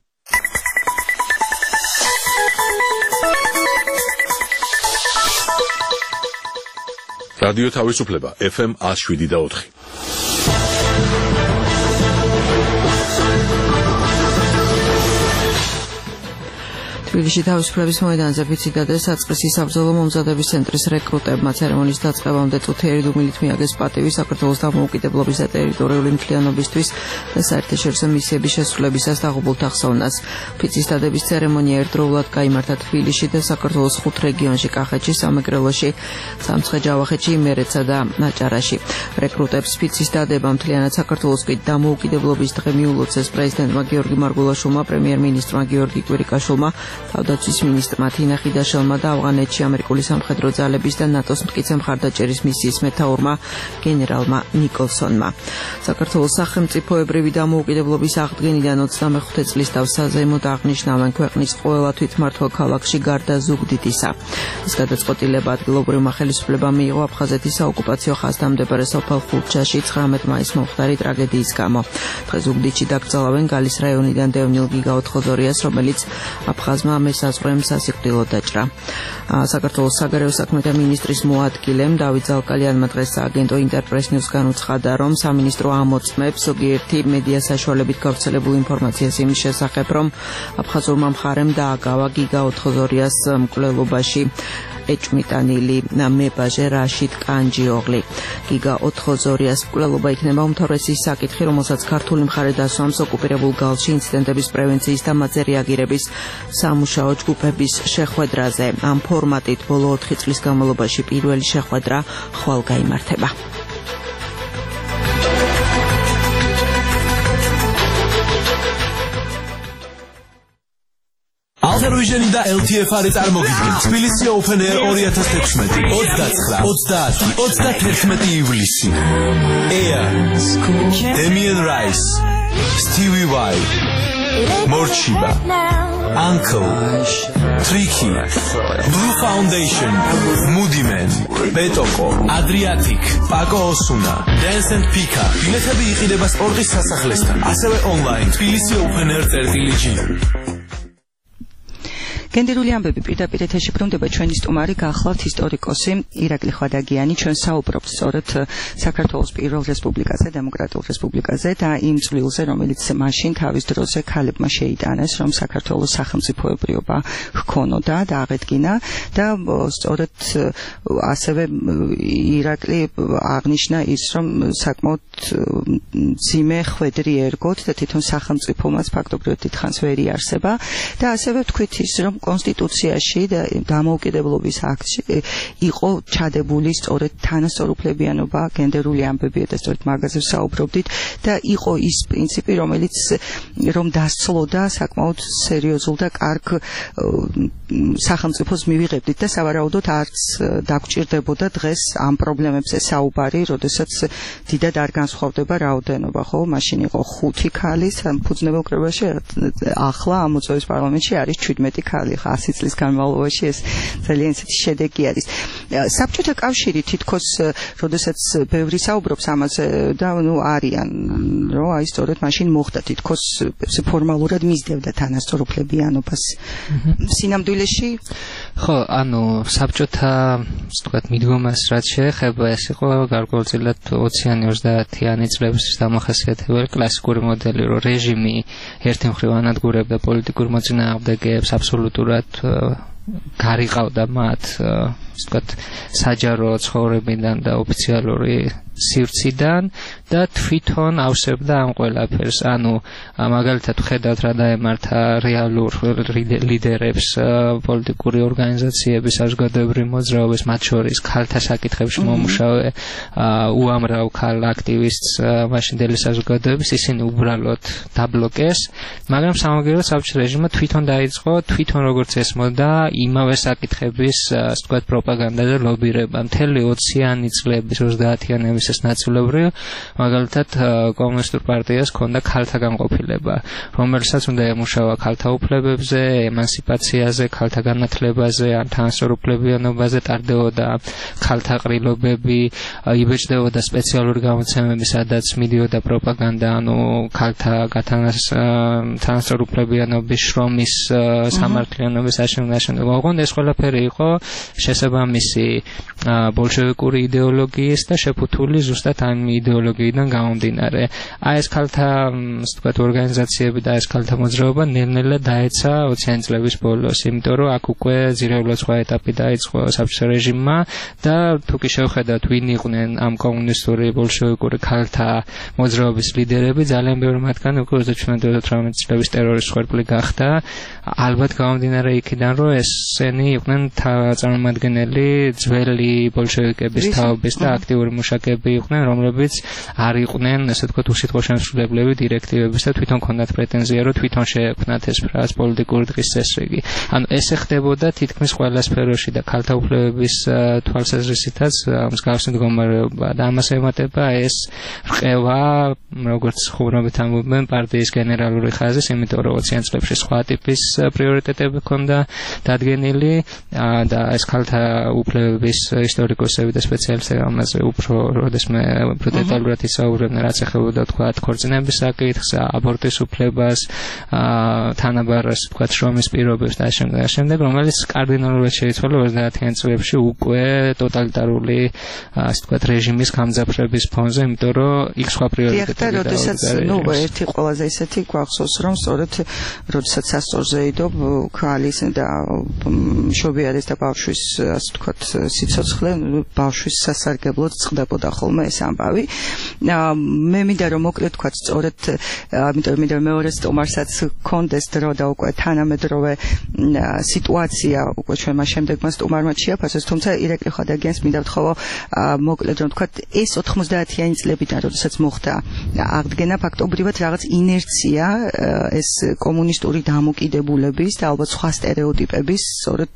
რადიო თავისუფლება FM 107.4. თბილისში თავისუფლების მოედანზე ფიციდადე საწყისი საბრძოლო მომზადების ცენტრის რეკრუტებმა ცერემონიის დაწყებამდე წუთიერი დუმილით მიაგეს პატივი საქართველოს დამოუკიდებლობის და ტერიტორიული მთლიანობისთვის და საერთაშორისო მისიების შესრულებისას დაღუპულთა ხსოვნას. ფიციდადების ცერემონია ერთდროულად გაიმართა თბილისში და საქართველოს 5 რეგიონში: კახეთში, სამეგრელოში, სამცხე-ჯავახეთში, იმერეთსა და ნაჭარაში. რეკრუტებს ფიციდადება მთლიანად საქართველოსკენ დამოუკიდებლობის დღე მიულოცეს პრეზიდენტმა გიორგი მარგულაშვილმა, პრემიერ-მინისტრმა გიორგი კვირიკაშვილმა, თავდაცვის მინისტრმა თინა ხიდაშელმა და ავღანეთში ამერიკული სამხედრო ძალების და ნატოს მტკიცე მხარდაჭერის მისიის მეთაურმა გენერალმა ნიკოლსონმა. საქართველოს სახელმწიფოებრივი დამოუკიდებლობის აღდგენიდან 25 წლის თავსაზემოდ აღნიშნავენ ქვეყნის ყველა თვითმმართველ ქალაქში გარდა ზუგდიდისა. ეს გადაწყვეტილება ადგილობრივმა ხელისუფლებამ მიიღო აფხაზეთის საოკუპაციო ხაზთან მდებარე სოფელ ხურჩაში 19 მაისს მომხდარი ტრაგედიის გამო. დღეს ზუგდიდში დაკრძალავენ გალის რაიონიდან დევნილ გიგა ოთხოძორიას, რომელიც აფხაზმა მესაზღვრემ სასიკვდილოდ დაჭრა. საქართველოს საგარეო საქმეთა მინისტრის მოადგილემ დავით ზალკალიანმა დღეს სააგენტო ინტერპრეს ნიუს განუცხადა, რომ სამინისტრო ამოწმებს ზოგიერთი მედია საშუალებით გავრცელებულ ინფორმაციას იმის შესახებ, რომ აფხაზურმა მხარემ დააკავა გიგა ოთხოძორიას მკვლელობაში ეჭმიტანილი მებაჟე რაშიდ კანჯიოღლი. გიგა ოთხოძორიას მკვლელობა იქნება უმთავრესი საკითხი, რომელსაც ქართული მხარე დასვამს ოკუპირებულ გალში ინციდენტების პრევენციის და მათზე რეაგირების სამუშაო ჯგუფების შეხვედრაზე. ამ ფორმატით ბოლო 4 წლის განმავლობაში პირველი შეხვედრა ხვალ გაიმართება. Alter-Vision და LTF-არი წარმოგიდგენთ თბილისი Open Air 2016 29-30-31 ივლისი. Air, Damien Rice, Stevie Vai, Morchiba, Uncle, Tricky, Blue Foundation, Moody Man, Betoko, Adriatic, Paco Osuna, Dance and Pika. ბილეთები იყიდება სპორტის სასახლესთან, ასევე online თბილისი Open Air.gr. გენდერული ამბები პირდაპირ ეთერში ბრუნდება. ჩვენი სტუმარი გახლავთ ისტორიკოსი ირაკლი ხვადაგიანი. ჩვენ საუბრობთ სწორედ საქართველოს პირველ რესპუბლიკაზე, დემოკრატიულ რესპუბლიკაზე და იმ წვლილზე, რომელიც მაშინ თავის დროზე ქალებმა შეიტანეს, რომ საქართველოს სახელმწიფოებრიობა ჰქონოდა და აღედგინა და სწორედ ასევე ირაკლი აღნიშნა ის, რომ საკმაოდ ძიმე ხვედრი ერგოთ და თვითონ სახელმწიფომაც ფაქტობრივად დიდხანს ვერ იარსება და ასევე ვთქვით ის, რომ კონსტიტუციაში და დამოუკიდებლობის აქტში იყო ჩადებული სწორედ თანასწორუფლებიანობა, გენდერული ამბებია და სწორედ მაგაზე საუბრობდით და იყო ის პრინციპი, რომელიც რომ დასცლოდა საკმაოდ სერიოზულ და კარგ სახელმწიფოს მივიღებდით და სავარაუდოდ არც დაგჭირდებოდა დღეს ამ პრობლემებზე საუბარი, როდესაც დიდად არ განსხვავდება რაოდენობა, ხო? მაშინ იყო 5 ქალი ფუძნებელ კრებაში, ახლა ამ მოწვევის პარლამენტში არის 17 ქალი. 100 წლის განმავლობაში ეს ძალიან ისეთი შედეგი არის. საბჭოთა კავშირი თითქოს როდესაც ბევრი საუბრობს ამაზე და არიან რომ აი სწორედ მაშინ მოხდა თითქოს ფორმალურად მისდევდა თანასწორუფლებიანობას სინამდვილეში ხო საბჭოთა ვთქვათ მიდგომას რაც შეეხება ეს იყო გარკვეულწილად 20-იანი 30-იანი წლების დამახასიათებელი კლასიკური მოდელი რომ რეჟიმი ერთი მხრივ ანადგურებდა პოლიტიკურ მოწინააღმდეგეებს აბსოლუტურად გარიყავდა მათ ვთქვათ საჯარო ცხოვრებიდან და ოფიციალური სივრციდან და თვითონ ავსებდა ამ ყველაფერს მაგალითად ხედავთ რა დაემართა რეალურ ლიდერებს პოლიტიკური ორგანიზაციების საზოგადოებრივი მოძრაობის მათ შორის ქალთა საკითხებში მომუშავე უამრავ ქალ აქტივისტს მაშინდელი საზოგადოების ისინი უბრალოდ დაბლოკეს მაგრამ სამაგიეროდ საბჭოთა რეჟიმმა თვითონ დაიწყო თვითონ როგორც ესმოდა იმავე საკითხების ვთქვათ პროპაგანდა და ლობირება მთელი 20-იანი წლების 30-იანების ეს ნაწილობრივ მაგალითად კომუნისტურ პარტიას ჰქონდა ქალთა განყოფილება რომელსაც უნდა ემუშავა ქალთა უფლებებზე ემანსიპაციაზე ქალთა განათლებაზე ან თანასწორუფლებიანობაზე ტარდებოდა ქალთა ყრილობები იბეჭდებოდა სპეციალური გამოცემები სადაც მიდიოდა პროპაგანდა ქალთა თანასწორუფლებიანობის შრომის სამართლიანობის აშენება ოღონდ ეს ყველაფერი იყო შესაბამისი ბოლშევიკური იდეოლოგიის და შეფუთული ზუსტად ამ იდეოლოგიიდან გამომდინარე. აი ეს ქალთა ვთქვათ ორგანიზაციები და ეს ქალთა მოძრაობა ნელ-ნელა დაეცა 20-იანი წლების ბოლოს, იმიტომ რომ აქ უკვე ძირეულად სხვა ეტაპი დაიწყო საბჭოთა რეჟიმმა და თუ კი შევხედავთ ვინ იყვნენ ამ კომუნისტური ბოლშევიკური ქალთა მოძრაობის ლიდერები, ძალიან ბევრი მათგანი უკვე 27-28 წლების ტერორის მსხვერპლი გახდა. ალბათ გამომდინარე იქიდან რომ ესენი იყვნენ წარმომადგენელი ძველი ბოლშევიკების თაობის და აქტიური მუშაკები იყვნენ, რომლებიც არ იყვნენ, ასე ვთქვათ, უსიტყვო შემსრულებლები დირექტივების და თვითონ ქონდათ პრეტენზია, რომ თვითონ შეექმნათ ეს ფრაზ პოლიტიკური დღის წესრიგი. ანუ ესე ხდებოდა თითქმის ყველა სფეროში და ქალთა უფლებების თვალსაზრისითაც მსგავსი მდგომარეობა და ამას ემატება ეს რყევა, როგორც ხუმრობით ამბობენ, პარტიის გენერალური ხაზის, იმიტომ რომ 20-იან წლებში სხვა ტიპის პრიორიტეტები ჰქონდა დადგენილი და ეს ქალთა უფლებების ისტორიკოსები და სპეციალისტები ამაზე უფრო როდესმე უფრო დეტალურად ისაუბრებდნენ, რაც ეხებოდა თქვათ ქორწინების საკითხს, აბორტის უფლებას, თანაბარ თქვათ შრომის პირობებს და შემდეგ, რომელიც კარდინალურად შეიცვალა 30-იან წლებში უკვე ტოტალიტარული ასე ვთქვათ რეჟიმის გამძაფრების ფონზე, იმიტომ რომ იქ სხვა პრიორიტეტები და როდესაც ერთი ყველაზე ისეთი გვახსოვს, რომ სწორედ როდესაც სასწორზე იდობ ქალის და მშობიარის და ბავშვის ასე ვთქვათ სიცოცხლე ბავშვის სასარგებლოდ წყდებოდა ხოლმე ეს ამბავი. მე მინდა რომ მოკლედ თქვათ სწორედ ამიტომ მინდა მეორე სტომარსაც კონდეს დრო და უკვე თანამედროვე სიტუაცია უკვე ჩვენმა შემდეგმა სტომარმა შეაფასოს, თუმცა ირაკლი ხადაგიანს მინდა ვთხოვო მოკლედ რომ თქვათ ეს 90-იანი წლებიდან როდესაც მოხდა აღდგენა ფაქტობრივად რაღაც ინერცია ეს კომუნისტური დამოკიდებულების და ალბათ სხვა სტერეოტიპების სწორედ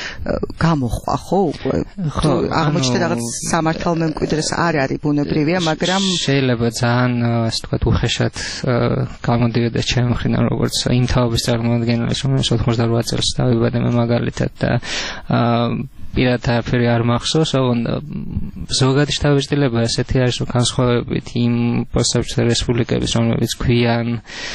გამოხვა ხო უკვე აღმოჩნდა რაღაც სამართალმემკვიდრეს არ არის ბუნებრივია, მაგრამ შეიძლება ძალიან ასე ვთქვათ უხეშად გამოდიოდეს ჩემი მხრიდან როგორც იმ თაობის წარმომადგენელი, რომელიც 88 წელს დავიბადე მე მაგალითად და პირადად არაფერი არ მახსოვს, ოღონდ ზოგადი შთაბეჭდილება ესეთი არის, რომ განსხვავებით იმ პოსტსაბჭოთა რესპუბლიკების, რომლებიც ქვიან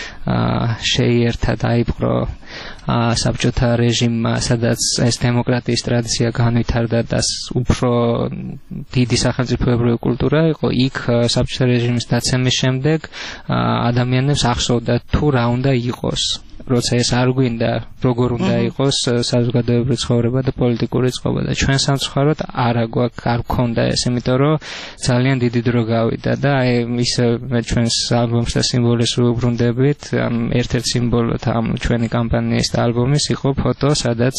შეიერთა დაიპყრო საბჭოთა რეჟიმმა, სადაც ეს დემოკრატიის ტრადიცია განვითარდა და უფრო დიდი სახელმწიფოებრივი კულტურა იყო, იქ საბჭოთა რეჟიმის დაცემის შემდეგ ადამიანებს ახსოვდათ თუ რა უნდა იყოს. როცა ეს არ გვინდა, როგორ უნდა იყოს საზოგადოებრივი ცხოვრება და პოლიტიკური წყობა და ჩვენ სამწუხაროდ არ გვქონდა ეს, იმიტომ რომ ძალიან დიდი დრო გავიდა და აი ისე მე ჩვენს ალბომს და სიმბოლოს ვუბრუნდებით, ერთ-ერთ სიმბოლოდ ამ ჩვენი კამპანიის და ალბომის იყო ფოტო, სადაც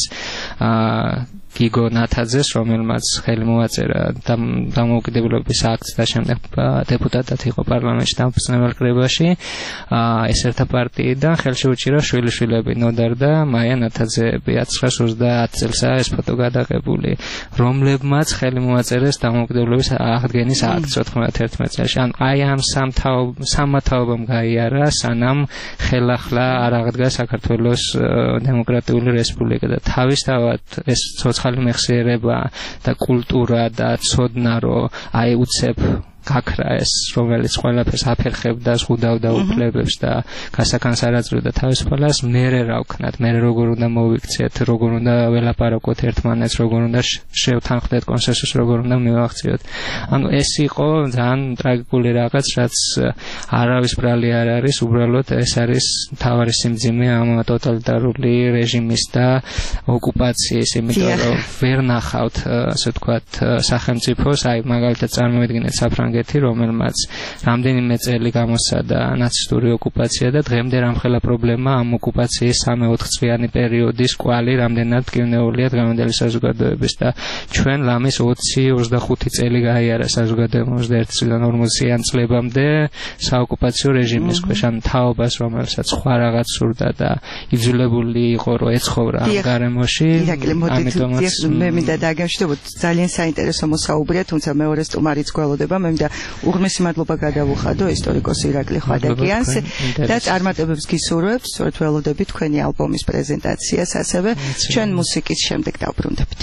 გიგო ნათაძეს, რომელმაც ხელი მოაწერა დამოუკიდებლობის აქტს და შემდეგ დეპუტატად იყო პარლამენტში დამფუძნებელ კრებაში, ეს ერთა პარტიიდან ხელში უჭირა შვილიშვილები ნოდარ და მაია ნათაძეები. 1930 წელსაა ეს ფოტო გადაღებული, რომლებმაც ხელი მოაწერეს დამოუკიდებლობის აღდგენის აქტს 91 წელს. ანუ აი ამ სამათაობამ გაიარა, სანამ ხელახლა არ აღდგა საქართველოს დემოკრატიული რესპუბლიკა და თავისთავად ეს ცოცხალი მეხსიერება და კულტურა და ცოდნა რომ აი უცებ გაქრა ეს რომელიც ყველაფერს აფერხებდა ზღუდავდა უფლებებს და გასაკანს არ აძლევდა თავისუფლებას მერე რა ვქნათ მერე როგორ უნდა მოვიქციეთ როგორ უნდა ველაპარაკოთ ერთმანეთს როგორ უნდა შევთანხმდეთ კონსენსუსს როგორ უნდა მივახციოთ ანუ ეს იყო ძალიან ტრაგიკული რაღაც რაც არავის ბრალი არ არის უბრალოდ ეს არის თავარი სიმძიმე ამ ტოტალიტარული რეჟიმის და ოკუპაციის იმიტომ რომ ვერ ნახავთ ასე ვთქვათ სახელმწიფოს აი მაგალითად წარმოვიდგინეთ საფრანგეთი რომელმაც რამდენიმე წელი გამოსცადა ნაცისტური ოკუპაცია და დღემდე რამხელა პრობლემა ამ ოკუპაციის 3-4 წლიანი პერიოდის კვალი რამდენად მტკივნეულია დღევანდელი საზოგადოების და ჩვენ ლამის 20-25 წელი გაიარა საზოგადოება 21 წლიდან 40-იან წლებამდე საოკუპაციო რეჟიმის ქვეშ ამ თაობას რომელსაც სხვა რაღაც სურდა და იძულებული იყო რომ ეცხოვრა ამ გარემოში ამიტომაც მე მინდა დაგემშვიდობოთ ძალიან საინტერესო მოსაუბრია თუმცა მეორე სტუმარიც გველოდება მე მინდა უღმესი მადლობა გადავუხადო ისტორიკოსი ირაკლი ხვადაკიანს და წარმატებებს გისურვებთ სწორედ ველოდებით თქვენი ალბომის პრეზენტაციას ასევე ჩვენ მუსიკის შემდეგ დავბრუნდებით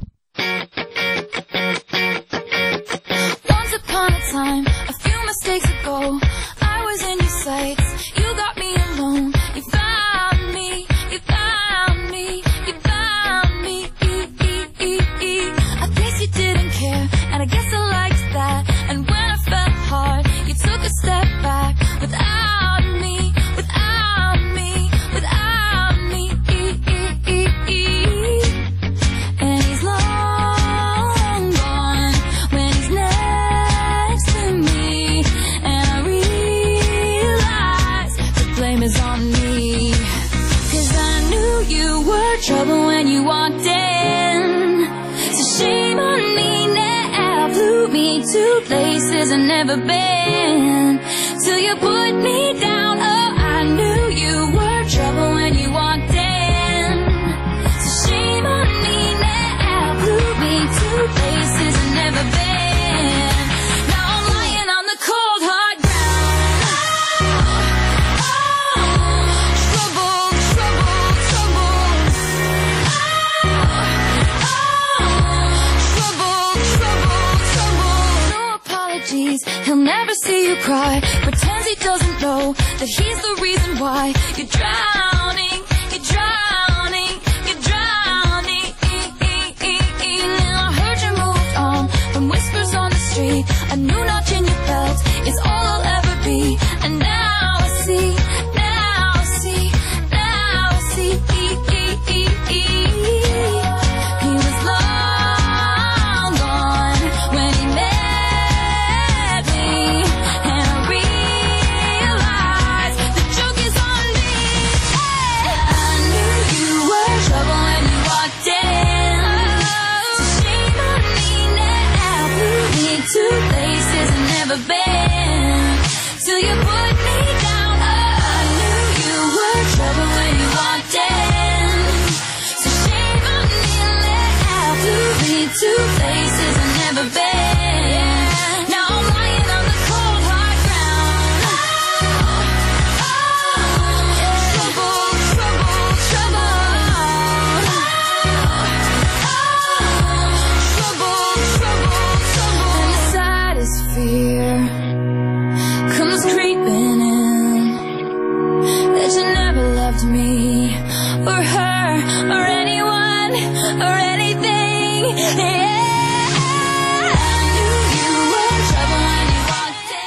Once upon a time a few mistakes ago I was in your sights you got me alone you found me you found me you found me I guess you didn't care and I guess I liked that and when I felt hard you took a step back without me without me without me and he's long gone when he's next to me and I realize the blame is on me 'cause I knew you were trouble when you walked in so shame on me now flew me to places I've never been till you put me down oh I knew you were trouble when you walked in so shame on me now flew me to places I've never been now I'm lying on the cold hard ground trouble trouble trouble no apologies he'll never see you cry pretends he doesn't know that he's the reason why you're drowning you're drowning you're drowning and I heard you moved on from whispers on the street a new notch in your belt is all I'll ever be and now I see now I see now I see he was long gone when he met me and I realized the joke is on me I knew you were trouble when you walked in so shame on me now flew me to places I've never been till you put me down oh I knew you were trouble when you walked in so shame on me now flew me to places I've never been now I'm lying on the cold hard ground trouble trouble trouble trouble trouble and the saddest fear comes creeping in that you never loved me or her or anyone or anything yeah I knew you were trouble when you walked in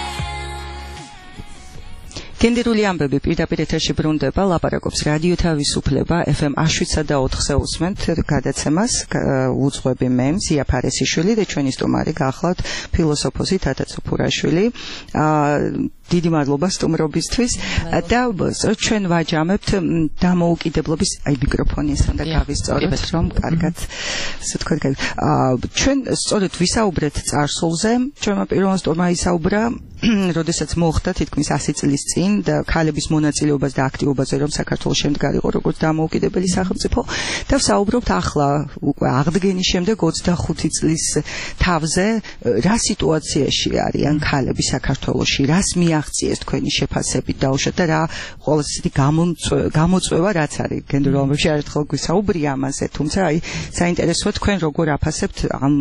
გენდერული ამბები პირდაპირ ეთერში ბრუნდება ლაპარაკობს რადიო თავისუფლება FM 7.4-ზე უსმენთ გადაცემას უძღვები მე ზია ფარესიშვილი და ჩვენი სტუმარი გახლავთ ფილოსოფოსი თათა ცუფურაშვილი დიდი მადლობა სტუმრობისთვის და ჩვენ ვაჯამებთ დამოუკიდებლობის აი მიკროფონი ესა და გავისწორებთ რომ კარგად ასე თქვა ჩვენ სწორედ ვისაუბრეთ წარსულზე ჩვენმა პირველმა სტუმარმა ისაუბრა როდესაც მოხდა თითქმის 100 წლის წინ და ქალების მონაწილეობას და აქტივობაზე რომ საქართველოს შემდგარიყო როგორც დამოუკიდებელი სახელმწიფო და ვსაუბრობთ ახლა უკვე აღდგენის შემდეგ 25 წლის თავზე რა სიტუაციაში არიან ქალები საქართველოში რას მიაღწიეს თქვენი შეფასებით დაუშვათ და რა ყოველს ისეთი გამოწვევა რაც არის გენდერულ ამბებში არერთხელ გვისაუბრია ამაზე, თუმცა აი საინტერესოა თქვენ როგორ აფასებთ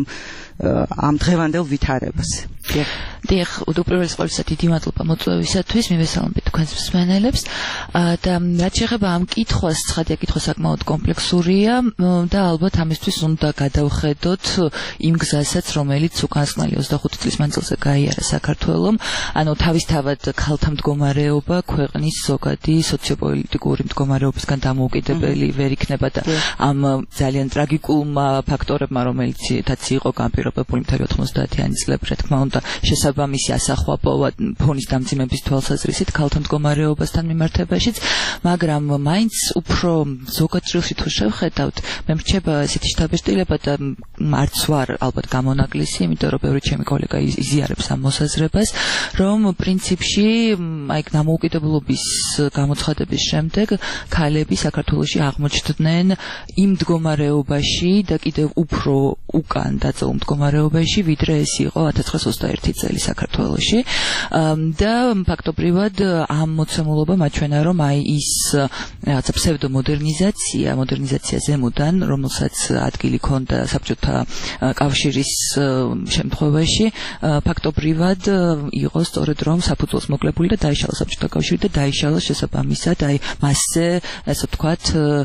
ამ დღევანდელ ვითარებას. დიახ, უპირველეს ყოვლისა დიდი მადლობა მოწვევისათვის, მივესალმებით თქვენს მსმენელებს და რაც შეეხება ამ კითხვას, ცხადია კითხვა საკმაოდ კომპლექსურია და ალბათ ამისთვის უნდა გადავხედოთ იმ გზასაც, რომელიც უკანასკნელი 25 წლის მანძილზე გაიარა საქართველომ, ანუ თავისთავად ქალთა მდგომარეობა ქვეყნის ზოგადი სოციოპოლიტიკური მდგომარეობისგან დამოუკიდებელი ვერ იქნება და ამ ძალიან ტრაგიკულმა ფაქტორებმა, რომელიცაც იყო განპირობებული მთელი 90-იანი წლები, რა თქმა უნდა, შესაბამისი ასახვაპოვა ფონის დამძიმების თვალსაზრისით ქალთა მდგომარეობასთან მიმართებაშიც, მაგრამ მაინც უფრო ზოგად ჭრილში თუ შევხედავთ, მე მრჩება ესეთი შთაბეჭდილება და არც ვარ ალბათ გამონაკლისი, იმიტომ რომ ბევრი ჩემი კოლეგა იზიარებს ამ მოსაზრებას, რომ პრინციპში აი დამოუკიდებლობის გამოცხადების შემდეგ ქალები საქართველოში აღმოჩნდნენ იმ მდგომარეობაში და კიდევ უფრო უკან დაწყებულ მდგომარეობაში, ვიდრე ეს იყო 1921 წელი საქართველოში და ფაქტობრივად ამ მოცემულობა მაჩვენა, რომ აი ის რაღაცა მოდერნიზაცია ზემოდან, რომელსაც ადგილი ჰქონდა საბჭოთა კავშირის შემთხვევაში, ფაქტობრივად იყო სწორედ რომ საფუძველს მოკლებული და დაიშალა საბჭოთა კავშირი და დაიშალა შესაბამისად აი მასზე, ასე ვთქვათ,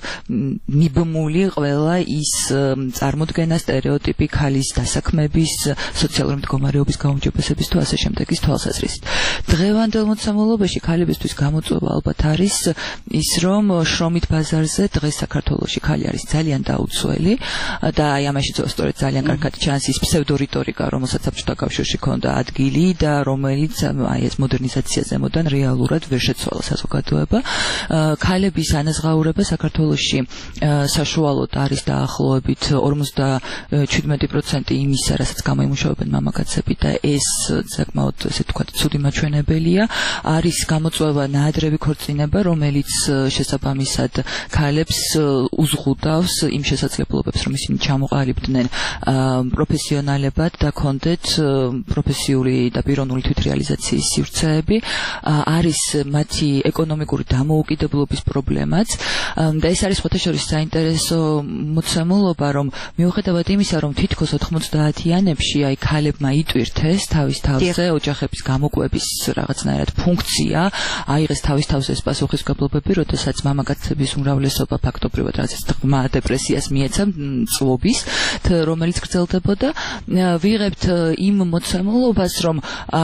მიბმული ყველა ის წარმოდგენა, სტერეოტიპი ქალის დასაქმების, სოციალური მდგომარეობის გაუმჯობესების თუ ასე შემდეგის თვალსაზრისით. დღევანდელ მოცემულობაში ქალებისთვის გამოწვევა ალბათ არის ის, რომ შრომით ბაზარზე დღეს საქართველოში ქალი არის ძალიან დაუცველი და აი ამაში სწორედ ძალიან კარგად ჩანს ის ფსევდორიტორიკა, რომელსაც საბჭოთა კავშირში ჰქონდა ადგილი და რომელიც აი ეს მოდერნიზაცია ზემოდან რეალურად ვერ შეცვალა საზოგადოება. ქალების ანაზღაურება საქართველოში საშუალოდ არის დაახლოებით 57% იმისა, რასაც გამოიმუშავებენ მამაკაცები და ეს საკმაოდ ესე ვთქვათ ცუდი მაჩვენებელია. არის გამოწვევა ნაადრევი ქორწინება, რომელიც შესაბამისად ქალებს უზღუდავს იმ შესაძლებლობებს, რომ ისინი ჩამოყალიბდნენ პროფესიონალებად და ქონდეთ პროფესიული და პიროვნული თვითრეალიზაციის სივრცეები. არის მათი ეკონომიკური დამოუკიდებლობის პრობლემაც და ეს არის ხოთაშორის საინტერესო მოცემულობა, რომ მიუხედავად იმისა, რომ თითქოს 90-იანებში აი ქალებმა იტვირთეს თავის თავზე ოჯახების გამოკვების რაღაცნაირად ფუნქცია, აიღეს თავის თავზე ეს პასუხისმგებლობები, როდესაც მამაკაცების უმრავლესობა ფაქტობრივად რაღაც ღრმა დეპრესიას მიეცა წლობის, რომელიც გრძელდებოდა. ვიღებთ იმ მოცემულობას, რომ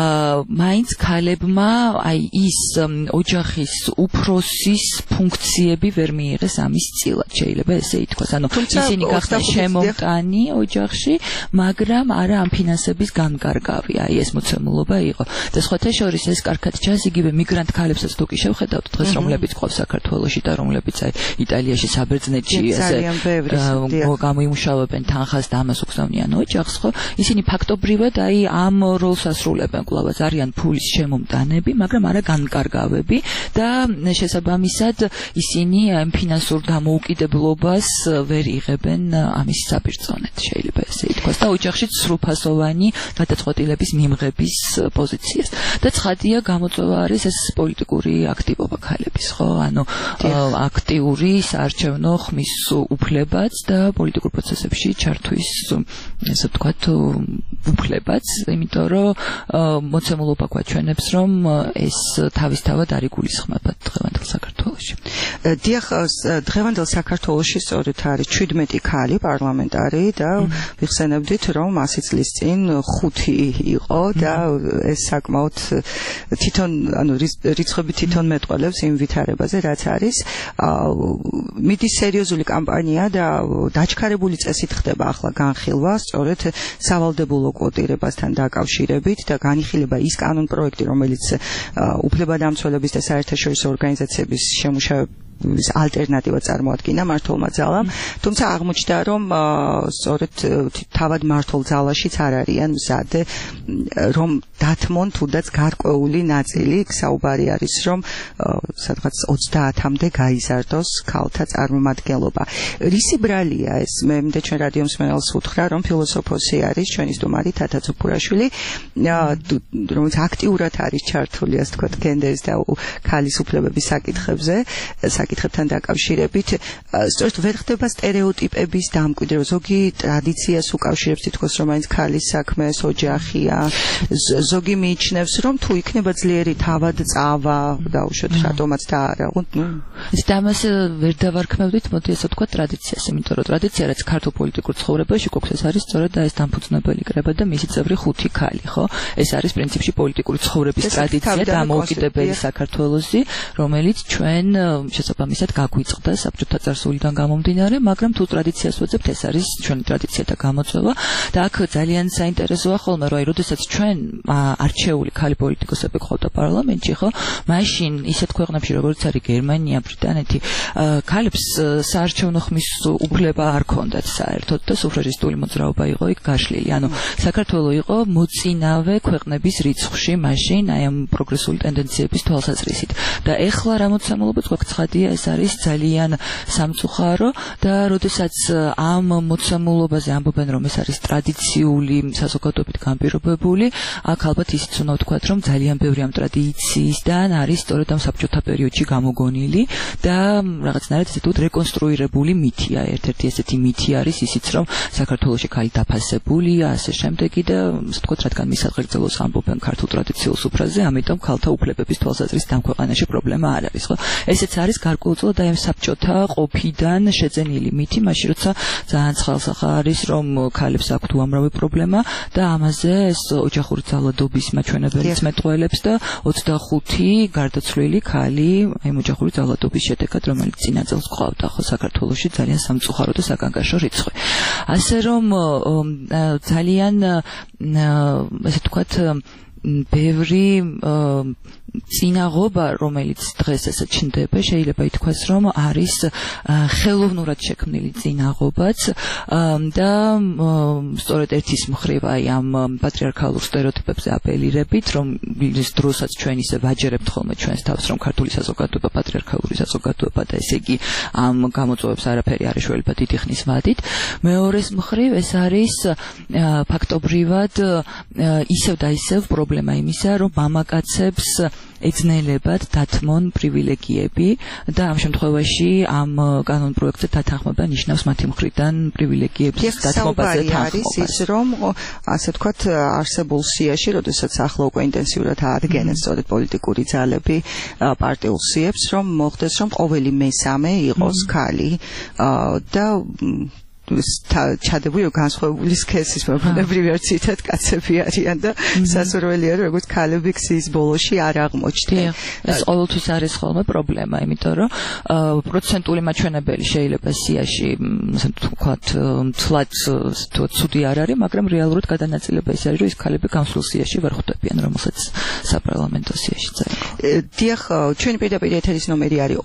მაინც ქალებმა აი ის ოჯახის უფროსის ფუნქციები ვერ მიიღეს ამის წილად, შეიძლება ესე ითქვას. ანუ ისინი გახდნენ შემომტანი ოჯახში, მაგრამ არა ამ ფინანსების განკარგავი. აი ეს მოცემულობა იყო. და სხვათა შორის ეს კარგად ჩანს იგივე მიგრანტ ქალებსაც თუ კი შევხედავთ დღეს, რომლებიც ყავს საქართველოში და რომლებიც აი იტალიაში, საბერძნეთში ესე გამოიმუშავებენ თანხას და ამას უგზავნიან ოჯახს, ხო? ისინი ფაქტობრივად აი ამ როლს ასრულებენ, კვლავაც არიან ფულის შემომტანები, მაგრამ არა განკარგავები და შესაბამისად ისინი ამ ფინანსურ დამოუკიდებლობას ვერ იღებენ ამის საპირწონედ, შეიძლება ესე ითქვას, და ოჯახში სრულფასოვანი გადაწყვეტილების მიღების პოზიციას. და ცხადია გამოწვევა არის ეს პოლიტიკური აქტივობა ქალების, ხო? ანუ აქტიური საარჩევნო ხმის უფლებაც და პოლიტიკურ პროცესებში ჩართვის, ესე ვთქვათ, უფლებაც, იმიტომ რომ მოცემულობა გვაჩვენებს, რომ ეს თავისთავად არ იგულისხმება დღევანდელ საქართველოში. დიახ, დღევანდელ საქართველოში სწორედ არის 17 ქალი პარლამენტარი და ვიხსენებდით, რომ 100 წლის წინ 5 იყო და ეს საკმაოდ თვითონ, ანუ რიცხვები თვითონ მეტყველებს იმ ვითარებაზე, რაც არის. მიდის სერიოზული კამპანია და დაჩქარებული წესით ხდება ახლა განხილვა, სწორედ სავალდებულო კვოტირებასთან დაკავშირებით და განიხილება ის კანონპროექტი, რომელიც უფლებადამცველების და საერთაშორისო ორგანიზაციების ალტერნატივა წარმოადგინა მართლმა ძალამ, თუმცა აღმოჩნდა, რომ სწორედ თავად მართლ ძალაშიც არ არიან მზად, რომ დათმონ თუდაც გარკვეული ნაწილი, საუბარი არის, რომ სადღაც 30-მდე გაიზარდოს ქალთა წარმომადგენლობა. რისი ბრალია ეს? მე მინდა ჩვენ რადიო მსმენელს უთხრა, რომ ფილოსოფოსი არის ჩვენი სტუმარი თათა ცუპურაშვილი, რომელიც აქტიურად არის ჩართული, ასე ვთქვათ, გენდერის და ქალის უფლებების საკითხებთან დაკავშირებით. სწორედ ვერ ხდება სტერეოტიპების დამკვიდრება. ზოგი ტრადიციას უკავშირებს თითქოს, რომ მაინც ქალის საქმეს ოჯახია, ზოგი მიიჩნევს, რომ თუ იქნება ძლიერი თავად წავა, დაუშვათ რატომაც და არა. ეს ამას ვერ დავარქმევდით, მოდი ასე ვთქვათ, ტრადიციას, იმიტომ რომ ტრადიცია რაც ქართულ პოლიტიკურ ცხოვრებაში გვაქვს, ეს არის სწორედ ეს დამფუძნებელი კრება და მისი წევრი 5 ქალი, ხო? ეს არის პრინციპში პოლიტიკური ცხოვრების ტრადიცია დამოუკიდებელი საქართველოსი, რომელიც ჩვენ შესაბამისად გაგვიწყდა საბჭოთა წარსულიდან გამომდინარე, მაგრამ თუ ტრადიციას ვეძებთ, ეს არის ჩვენი ტრადიცია და გამოწვევა და აქ ძალიან საინტერესოა ხოლმე, რომ როდესაც ჩვენ არჩეული ქალი პოლიტიკოსები გყავდა პარლამენტში, ხო? მაშინ ისეთ ქვეყნებში, როგორც არის გერმანია, ბრიტანეთი, ქალებს საარჩევნო ხმის უფლება არ ჰქონდათ საერთოდ და სუფრაჟისტული მოძრაობა იყო იქ გაშლილი. ანუ საქართველო იყო მოწინავე ქვეყნების რიცხვში მაშინ აი ამ პროგრესული ტენდენციების თვალსაზრისით. და ეხლა რა მოცემულობაც გვაქვს ცხადია, ეს არის ძალიან სამწუხარო და როდესაც ამ მოცემულობაზე ამბობენ, რომ ეს არის ტრადიციული საზოგადოებით განპირობებული, აქ ალბათ ისიც უნდა ვთქვათ, რომ ძალიან ბევრი ამ ტრადიციისგან არის სწორედ ამ საბჭოთა პერიოდში გამოგონილი და რაღაცნაირად ესე ვთქვათ რეკონსტრუირებული მითია. ერთ-ერთი ესეთი მითი არის ისიც, რომ საქართველოში ქალი დაფასებულია, ასე შემდეგი და ასე ვთქვათ, რადგან მისაღებელს ამბობენ ქართულ ტრადიციულ სუფრაზე, ამიტომ ქალთა უფლებების თვალსაზრისით ამ ქვეყანაში პრობლემა არ არის, ხო? ესეც არის გარკვეულწილად და ამ საბჭოთა ყოფიდან შეძენილი მითი, მაშინ როცა ძალიან ცხელსახა არის, რომ ქალებს აქვთ უამრავი პრობლემა და ამაზე ეს ოჯახური ძალადობის მაჩვენებელიც მეტყველებს და 25 გარდაცვლილი ქალი აი ოჯახური ძალადობის შედეგად, რომელიც წინა წელს გვყავდა, ხო, საქართველოში ძალიან სამწუხარო და საკანკაშო რიცხვი. ასე რომ ძალიან ესე ვთქვათ ბევრი წინაღობა, რომელიც დღეს ესე ჩნდება, შეიძლება ითქვას, რომ არის ხელოვნურად შექმნილი წინაღობაც და სწორედ ერთის მხრივ აი ამ პატრიარქალურ სტერეოტიპებზე აპელირებით, რომ ის დროსაც ჩვენ ისე ვაჯერებთ ხოლმე ჩვენს თავს, რომ ქართული საზოგადოება პატრიარქალური საზოგადოება და ესე იგი ამ გამოწვევებს არაფერი არ ეშველება დიდი ხნის ვადით. მეორეს მხრივ ეს არის ფაქტობრივად ისევ და ისევ პრობლემა იმისა, რომ მამაკაცებს ეძნელებათ დათმონ პრივილეგიები და ამ შემთხვევაში ამ კანონ პროექტზე დათანხმება ნიშნავს მათი მხრიდან პრივილეგიების დათმობაზე თანხმობას. არის ის, რომ ასე ვთქვათ, არსებულ სიაში, როდესაც ახლა უკვე ინტენსიურად ადგენენ სწორედ პოლიტიკური ძალები პარტიულ სიებს, რომ მოხდეს, რომ ყოველი მესამე იყოს ქალი და ჩადებული განსხვავებული სქესის მობუნებრივი არცითად კაცები არიან და სასურველია, რომ როგორც ქალები გზის ბოლოში არ აღმოჩნდნენ. ეს ყოველთვის არის ხოლმე პრობლემა, იმიტომ რომ პროცენტული მაჩვენებელი შეიძლება სიაში, ასე ვთქვათ, თლად ცუდი არ არის, მაგრამ რეალურად გადანაწილება ის არის, რომ ის ქალები განსულ სიაში ვერ ხვდებიან, რომელსაც საპარლამენტო სიაში წერენ. დიახ, ჩვენი პირდაპირ ეთერის ნომერი არის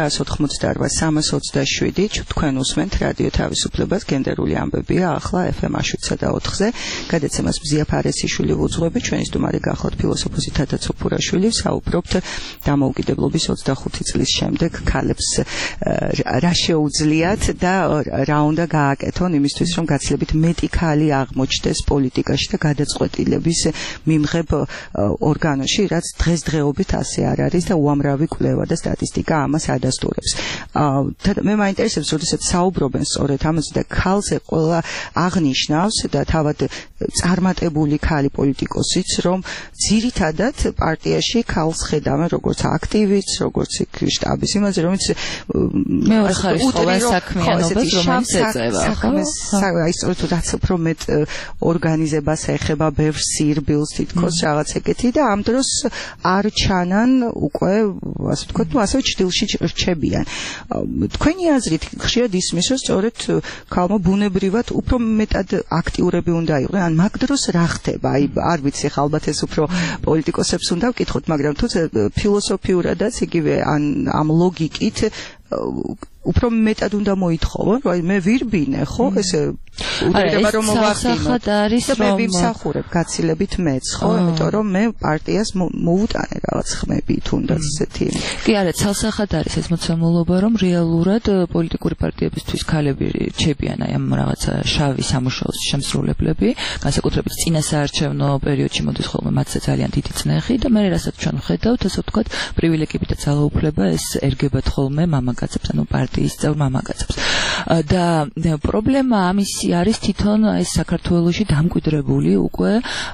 2988 თქვენ უსმენთ რადიო თავისუფლება გენდერული ამბებია ახლა FM 7-4-ზე. გადაცემას მზია ფარესიშვილი ვუძღვები, ჩვენი სტუმარი გახლავთ ფილოსოფოსი თათა ცუპურაშვილი, საუბრობთ დამოუკიდებლობის 25 წლის შემდეგ ქალებს რა შეუძლიათ და რა უნდა გააკეთონ იმისთვის, რომ გაცილებით მეტი ქალი აღმოჩნდეს პოლიტიკაში და გადაწყვეტილების მიმღებ ორგანოში, რაც დღესდღეობით ასე არ არის და უამრავი კვლევა და სტატისტიკა ამას ადასტურებს. მე მაინტერესებს, როდესაც საუბრობენ სწორედ ამაზე და ქალზე ყველა აღნიშნავს და თავად წარმატებული ქალი პოლიტიკოსიც, რომ ძირითადად პარტიაში ქალს ხედავენ როგორც აქტივისტს, როგორც შტაბის იმაზე, რომელიც მეორე ხარისხოვან საქმიანობას, რომელიც ეწევა, აი სწორედ რაც უფრო მეტ ორგანიზებას ეხება, ბევრ სირბილს თითქოს რაღაც ეგეთი და ამ დროს არ ჩანან უკვე, ასე ვთქვათ, ასევე ჭდილში რჩებიან. თქვენი აზრით ხშირად ისმის, რომ სწორედ ქალმა ბუნებრივად უფრო მეტად აქტიურები უნდა იყვნენ, ან მაგ დროს რა ხდება? აი არ ვიცი, ხა ალბათ ეს უფრო პოლიტიკოსებს უნდა ვკითხოთ, მაგრამ თუ ფილოსოფიურადაც იგივე ან ამ ლოგიკით უფრო მეტად უნდა მოითხოვონ, რომ მე ვირბინე, ხო, ესე უდრება რომ მოვახდინოთ და მე ვიმსახურებ გაცილებით მეც, ხო, იმიტომ რომ მე პარტიას მოვუტანე რაღაც ხმები თუნდაც ესეთი. კი, არა, ცალსახად არის ეს მოცემულობა, რომ რეალურად პოლიტიკური პარტიებისთვის ქალები რჩებიან აი ამ რაღაცა შავი სამუშაოს შემსრულებლები, განსაკუთრებით წინა საარჩევნო პერიოდში მოდის ხოლმე მათზე ძალიან დიდი წნეხი და მე რასაც ჩვენ ვხედავთ, ასე ვთქვათ, პრივილეგიები და ძალაუფლება ეს ერგებათ ხოლმე მამაკაცებს, ანუ პარტიის წევრ მამაკაცებს. და პრობლემა ამისი არის თვითონ ეს საქართველოში დამკვიდრებული უკვე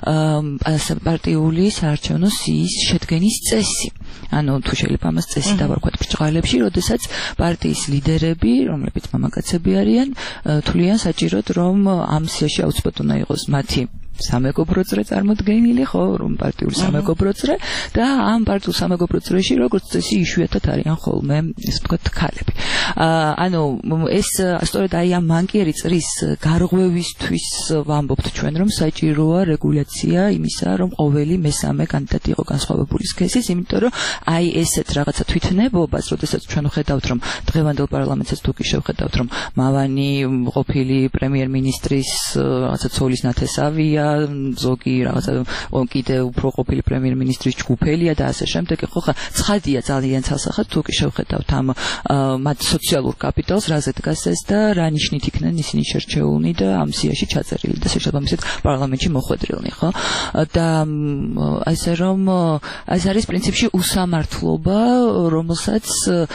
პარტიული საარჩევნო სიის შედგენის წესი. ანუ თუ შეიძლება ამას წესი დავარქვათ ბრჭყალებში, როდესაც პარტიის ლიდერები, რომლებიც მამაკაცები არიან, თვლიან საჭიროდ, რომ ამ სიაში აუცილებლად უნდა იყოს მათი სამეგობრო წრე წარმოდგენილი, ხო, რომ პარტიული სამეგობრო წრე და ამ პარტიულ სამეგობრო წრეში როგორც წესი იშვიათად არიან ხოლმე, ესე ვთქვათ, ქალები. ანუ ეს სწორედ აი ამ მანკიერი წრის გარღვევისთვის ვამბობთ ჩვენ, რომ საჭიროა რეგულაცია იმისა, რომ ყოველი მესამე კანდიდატი იყო განსხვავებული სქესის, იმიტომ რომ აი ესეთ რაღაცა თვითნებობას, როდესაც ჩვენ ვხედავთ, რომ დღევანდელ პარლამენტსაც თუ კი შევხედავთ, რომ მავანი ყოფილი პრემიერ-მინისტრის რაღაცა ცოლის ნათესავია, ზოგი რაღაცა კიდე უფრო ყოფილი პრემიერ-მინისტრის ჯგუფელია და ასე შემდეგ, ხო ხა ცხადია ძალიან ცალსახად თუ კი შევხედავთ ამ მათ სოციალურ კაპიტალს, რაზე დგას ეს და რა ნიშნით იქნენ ისინი შერჩეულნი და ამ სიაში ჩაწერილი და შესაბამისად პარლამენტში მოხვედრილნი, ხო? და ასე რომ ეს არის პრინციპში უსამართლობა, რომელსაც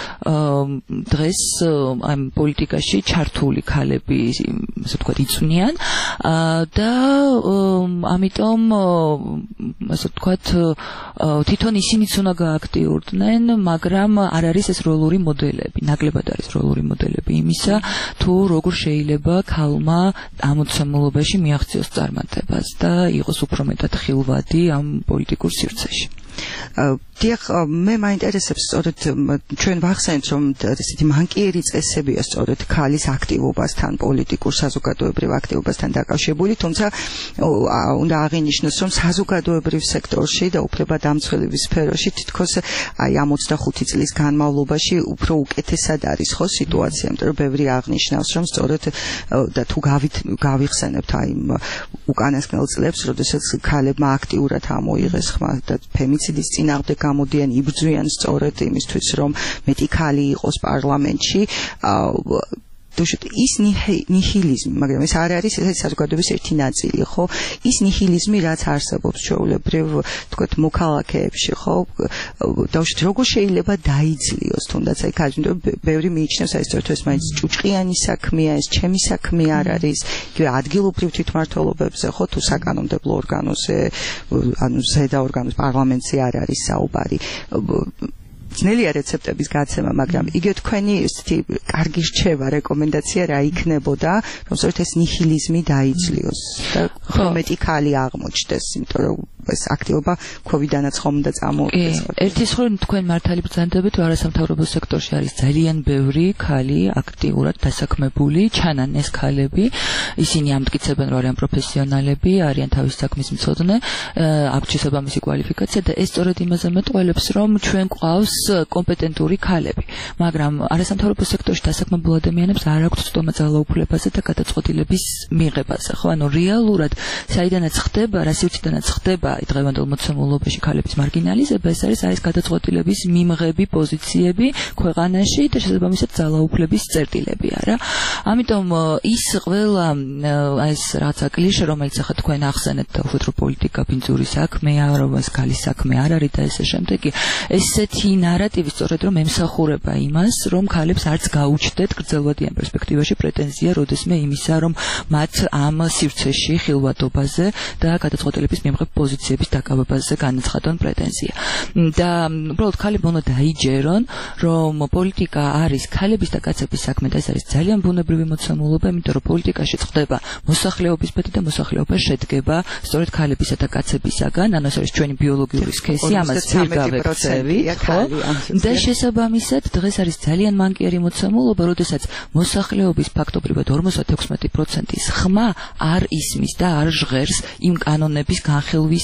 დღეს ამ პოლიტიკაში ჩართული ქალები, ასე ვთქვათ, იწვნიან და ამიტომ ასე ვთქვათ, თვითონ ისინიც უნდა გააქტიურდნენ, მაგრამ არ არის ეს როლური მოდელები, ნაკლებად არის როლური მოდელები იმისა, თუ როგორ შეიძლება ქალმა ამ მოცემულობაში მიაღწიოს წარმატებას და იყოს უფრო მეტად ხილვადი ამ პოლიტიკურ სივრცეში. დიახ, მე მაინტერესებს სწორედ ჩვენ ვახსენეთ, რომ ესეთი მანკიერი წესებია სწორედ ქალის აქტივობასთან, პოლიტიკურ საზოგადოებრივ აქტივობასთან დაკავშირებული, თუმცა უნდა აღინიშნოს, რომ საზოგადოებრივ სექტორში და უფლებადამცველების სფეროში თითქოს აი ამ 25 წლის განმავლობაში უფრო უკეთესად არის ხო სიტუაცია, იმიტომ რომ ბევრი აღნიშნავს, რომ სწორედ და თუ გავიხსენებთ აი უკანასკნელ წლებს, როდესაც ქალებმა აქტიურად ამოიღეს ხმა და ფემიციდის წინააღმდეგ გამოდიან, იბრძვიან სწორედ იმისთვის, რომ მეტი ქალი იყოს პარლამენტში. ის ნიჰილიზმი, მაგრამ ეს არ არის ეს საზოგადოების ერთი ნაწილი, ხო? ის ნიჰილიზმი, რაც არსებობს ჩვეულებრივ, თქვათ, მოქალაქეებში, ხო? დაუშვით, როგორ შეიძლება დაიძლიოს, თუნდაც აი ქალი, ბევრი მიიჩნევს აი სწორედ ეს მაინც ჭუჭყიანი საქმეა, ეს ჩემი საქმე არ არის, იგივე ადგილობრივ თვითმმართველობებზე, ხო, თუ საკანონმდებლო ორგანოზე, ანუ ზედა ორგანოს პარლამენტზე არ არის საუბარი. ძნელია რეცეპტების გაცემა, მაგრამ იგივე თქვენი ესეთი კარგი რჩევა, რეკომენდაცია რა იქნებოდა, რომ სწორედ ეს ნიჰილიზმი დაიძლიოს და მეტი ქალი აღმოჩნდეს, იმიტომ რომ ეს აქტივობა ქვევიდანაც ხომ უნდა წამოიღეს. ერთი მხრივ თქვენ მართალი ბრძანდებით, რომ არასამთავრობო სექტორში არის ძალიან ბევრი ქალი აქტიურად დასაქმებული, ჩანან ეს ქალები, ისინი ამტკიცებენ, რომ არიან პროფესიონალები, არიან თავის საქმის მცოდნე, აქვთ შესაბამისი კვალიფიკაცია და ეს სწორედ იმაზე მეტყველებს, რომ ჩვენ გვყავს კომპეტენტური ქალები, მაგრამ არასამთავრობო სექტორში დასაქმებულ ადამიანებს არ აქვთ ცდომა ძალაუფლებაზე და გადაწყვეტილების მიღებაზე, ხო? ანუ რეალურად საიდანაც ხდება, რა სივრციდანაც ხდება დღევანდელ მოცემულობაში ქალების მარგინალიზება, ეს არის გადაწყვეტილების მიმღები პოზიციები ქვეყანაში და შესაბამისად ძალაუფლების წერტილები, არა? ამიტომ ის ყველა ეს რაღაცა კლიშე, რომელიც ახლა თქვენ ახსენეთ და უბრალოდ რომ პოლიტიკა ბინძური საქმეა, რომ ეს ქალის საქმე არ არის და ესე შემდეგი, ესეთი ნარატივი სწორედ რომ ემსახურება იმას, რომ ქალებს არც გაუჩნდეთ გრძელვადიან პერსპექტივაში პრეტენზია, როდესმე იმისა, რომ მათ ამ სივრცეში ხილვადობაზე და გადაწყვეტილების მიმღებ პოზიციების დაკავებაზე განაცხადონ პრეტენზია. და უბრალოდ ქალები უნდა დაიჯერონ, რომ პოლიტიკა არის ქალების და კაცების საქმე და ეს არის ძალიან ბუნებრივი მოცემულობა, იმიტომ რომ პოლიტიკაში ხდება მოსახლეობის ბედი და მოსახლეობა შედგება სწორედ ქალებისა და კაცებისაგან, ანუ ეს არის ჩვენი ბიოლოგიური სქესი, ამას ვერ გავექცევით, ხო? და შესაბამისად დღეს არის ძალიან მანკიერი მოცემულობა, როდესაც მოსახლეობის ფაქტობრივად 56%-ის ხმა არ ისმის და არ ჟღერს იმ კანონების განხილვის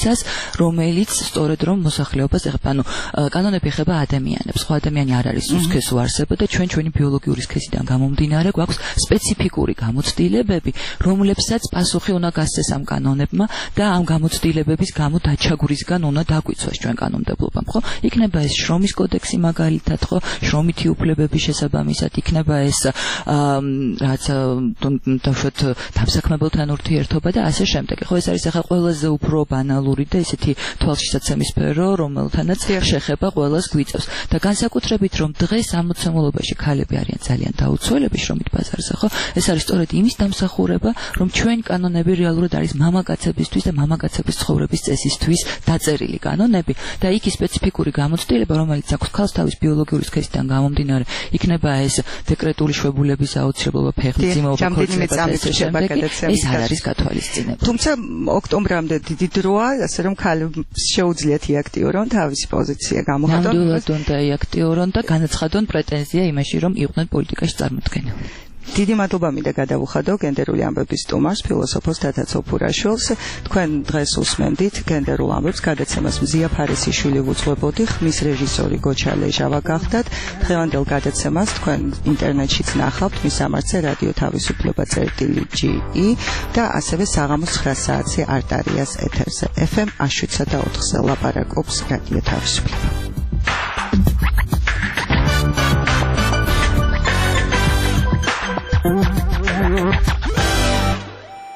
ისას, რომელიც სწორედ რომ მოსახლეობას ეხება, ანუ კანონები ეხება ადამიანებს, ხო ადამიანი არ არის უსქესო არსება და ჩვენი ბიოლოგიური სქესიდან გამომდინარე გვაქვს სპეციფიკური გამოცდილებები, რომლებსაც პასუხი უნდა გასცეს ამ კანონებმა და ამ გამოცდილებების გამო დაჩაგვრისგან უნდა დაგვიცვას ჩვენ კანონმდებლობამ, ხო? იქნება ეს შრომის კოდექსი მაგალითად, ხო? შრომითი უფლებების შესაბამისად იქნება ეს რაც დავშვათ დამსაქმებელთან ურთიერთობა და ასე შემდეგ. ხო, ეს არის ახლა ყველაზე უფრო ბანალური და ესეთი თვალშისაცემი სფერო, რომელთანაც შეხება ყველას გვიწევს. და განსაკუთრებით რომ დღეს ამ მოცემულობაში ქალები არიან ძალიან დაუცველები შრომით ბაზარზე, ხო? ეს არის სწორედ იმის დამსახურება, რომ ჩვენ კანონები რეალურად არის მამაკაცებისთვის და მამაკაცების ცხოვრების წესისთვის დაწერილი კანონები და იქ სპეციფიკური გამოცდილება, რომელიც აქვს ქალს თავის ბიოლოგიური სქესიდან გამომდინარე, იქნება ეს დეკრეტული შვებულების აუცილებლობა, ფეხის ძიმაობა, ეს არ არის გათვალისწინებული. თუმცა ოქტომბრამდე დიდი დროა, ასე რომ ქალებს შეუძლიათ იაქტიურონ თავისი პოზიცია გამოხატონ. ნამდვილად უნდა იაქტიურონ და განაცხადონ პრეტენზია იმაში, რომ იყვნენ პოლიტიკაში წარმოდგენილ. დიდი მადლობა მინდა გადავუხადო გენდერული ამბების სტუმარს, ფილოსოფოს თათა ცოფურაშვილს. თქვენ დღეს უსმენდით გენდერულ ამბებს, გადაცემას მზია ფარისიშვილი ვუძღვებოდი, ხმის რეჟისორი გოჩა ლეჟავა გახდათ. დღევანდელ გადაცემას თქვენ ინტერნეტშიც ნახავთ, მის სამართზე რადიო თავისუფლება.ge და ასევე საღამოს 9 საათზე არტარიას ეთერზე. FM 107.4-ზე ლაპარაკობს რადიო თავისუფლება.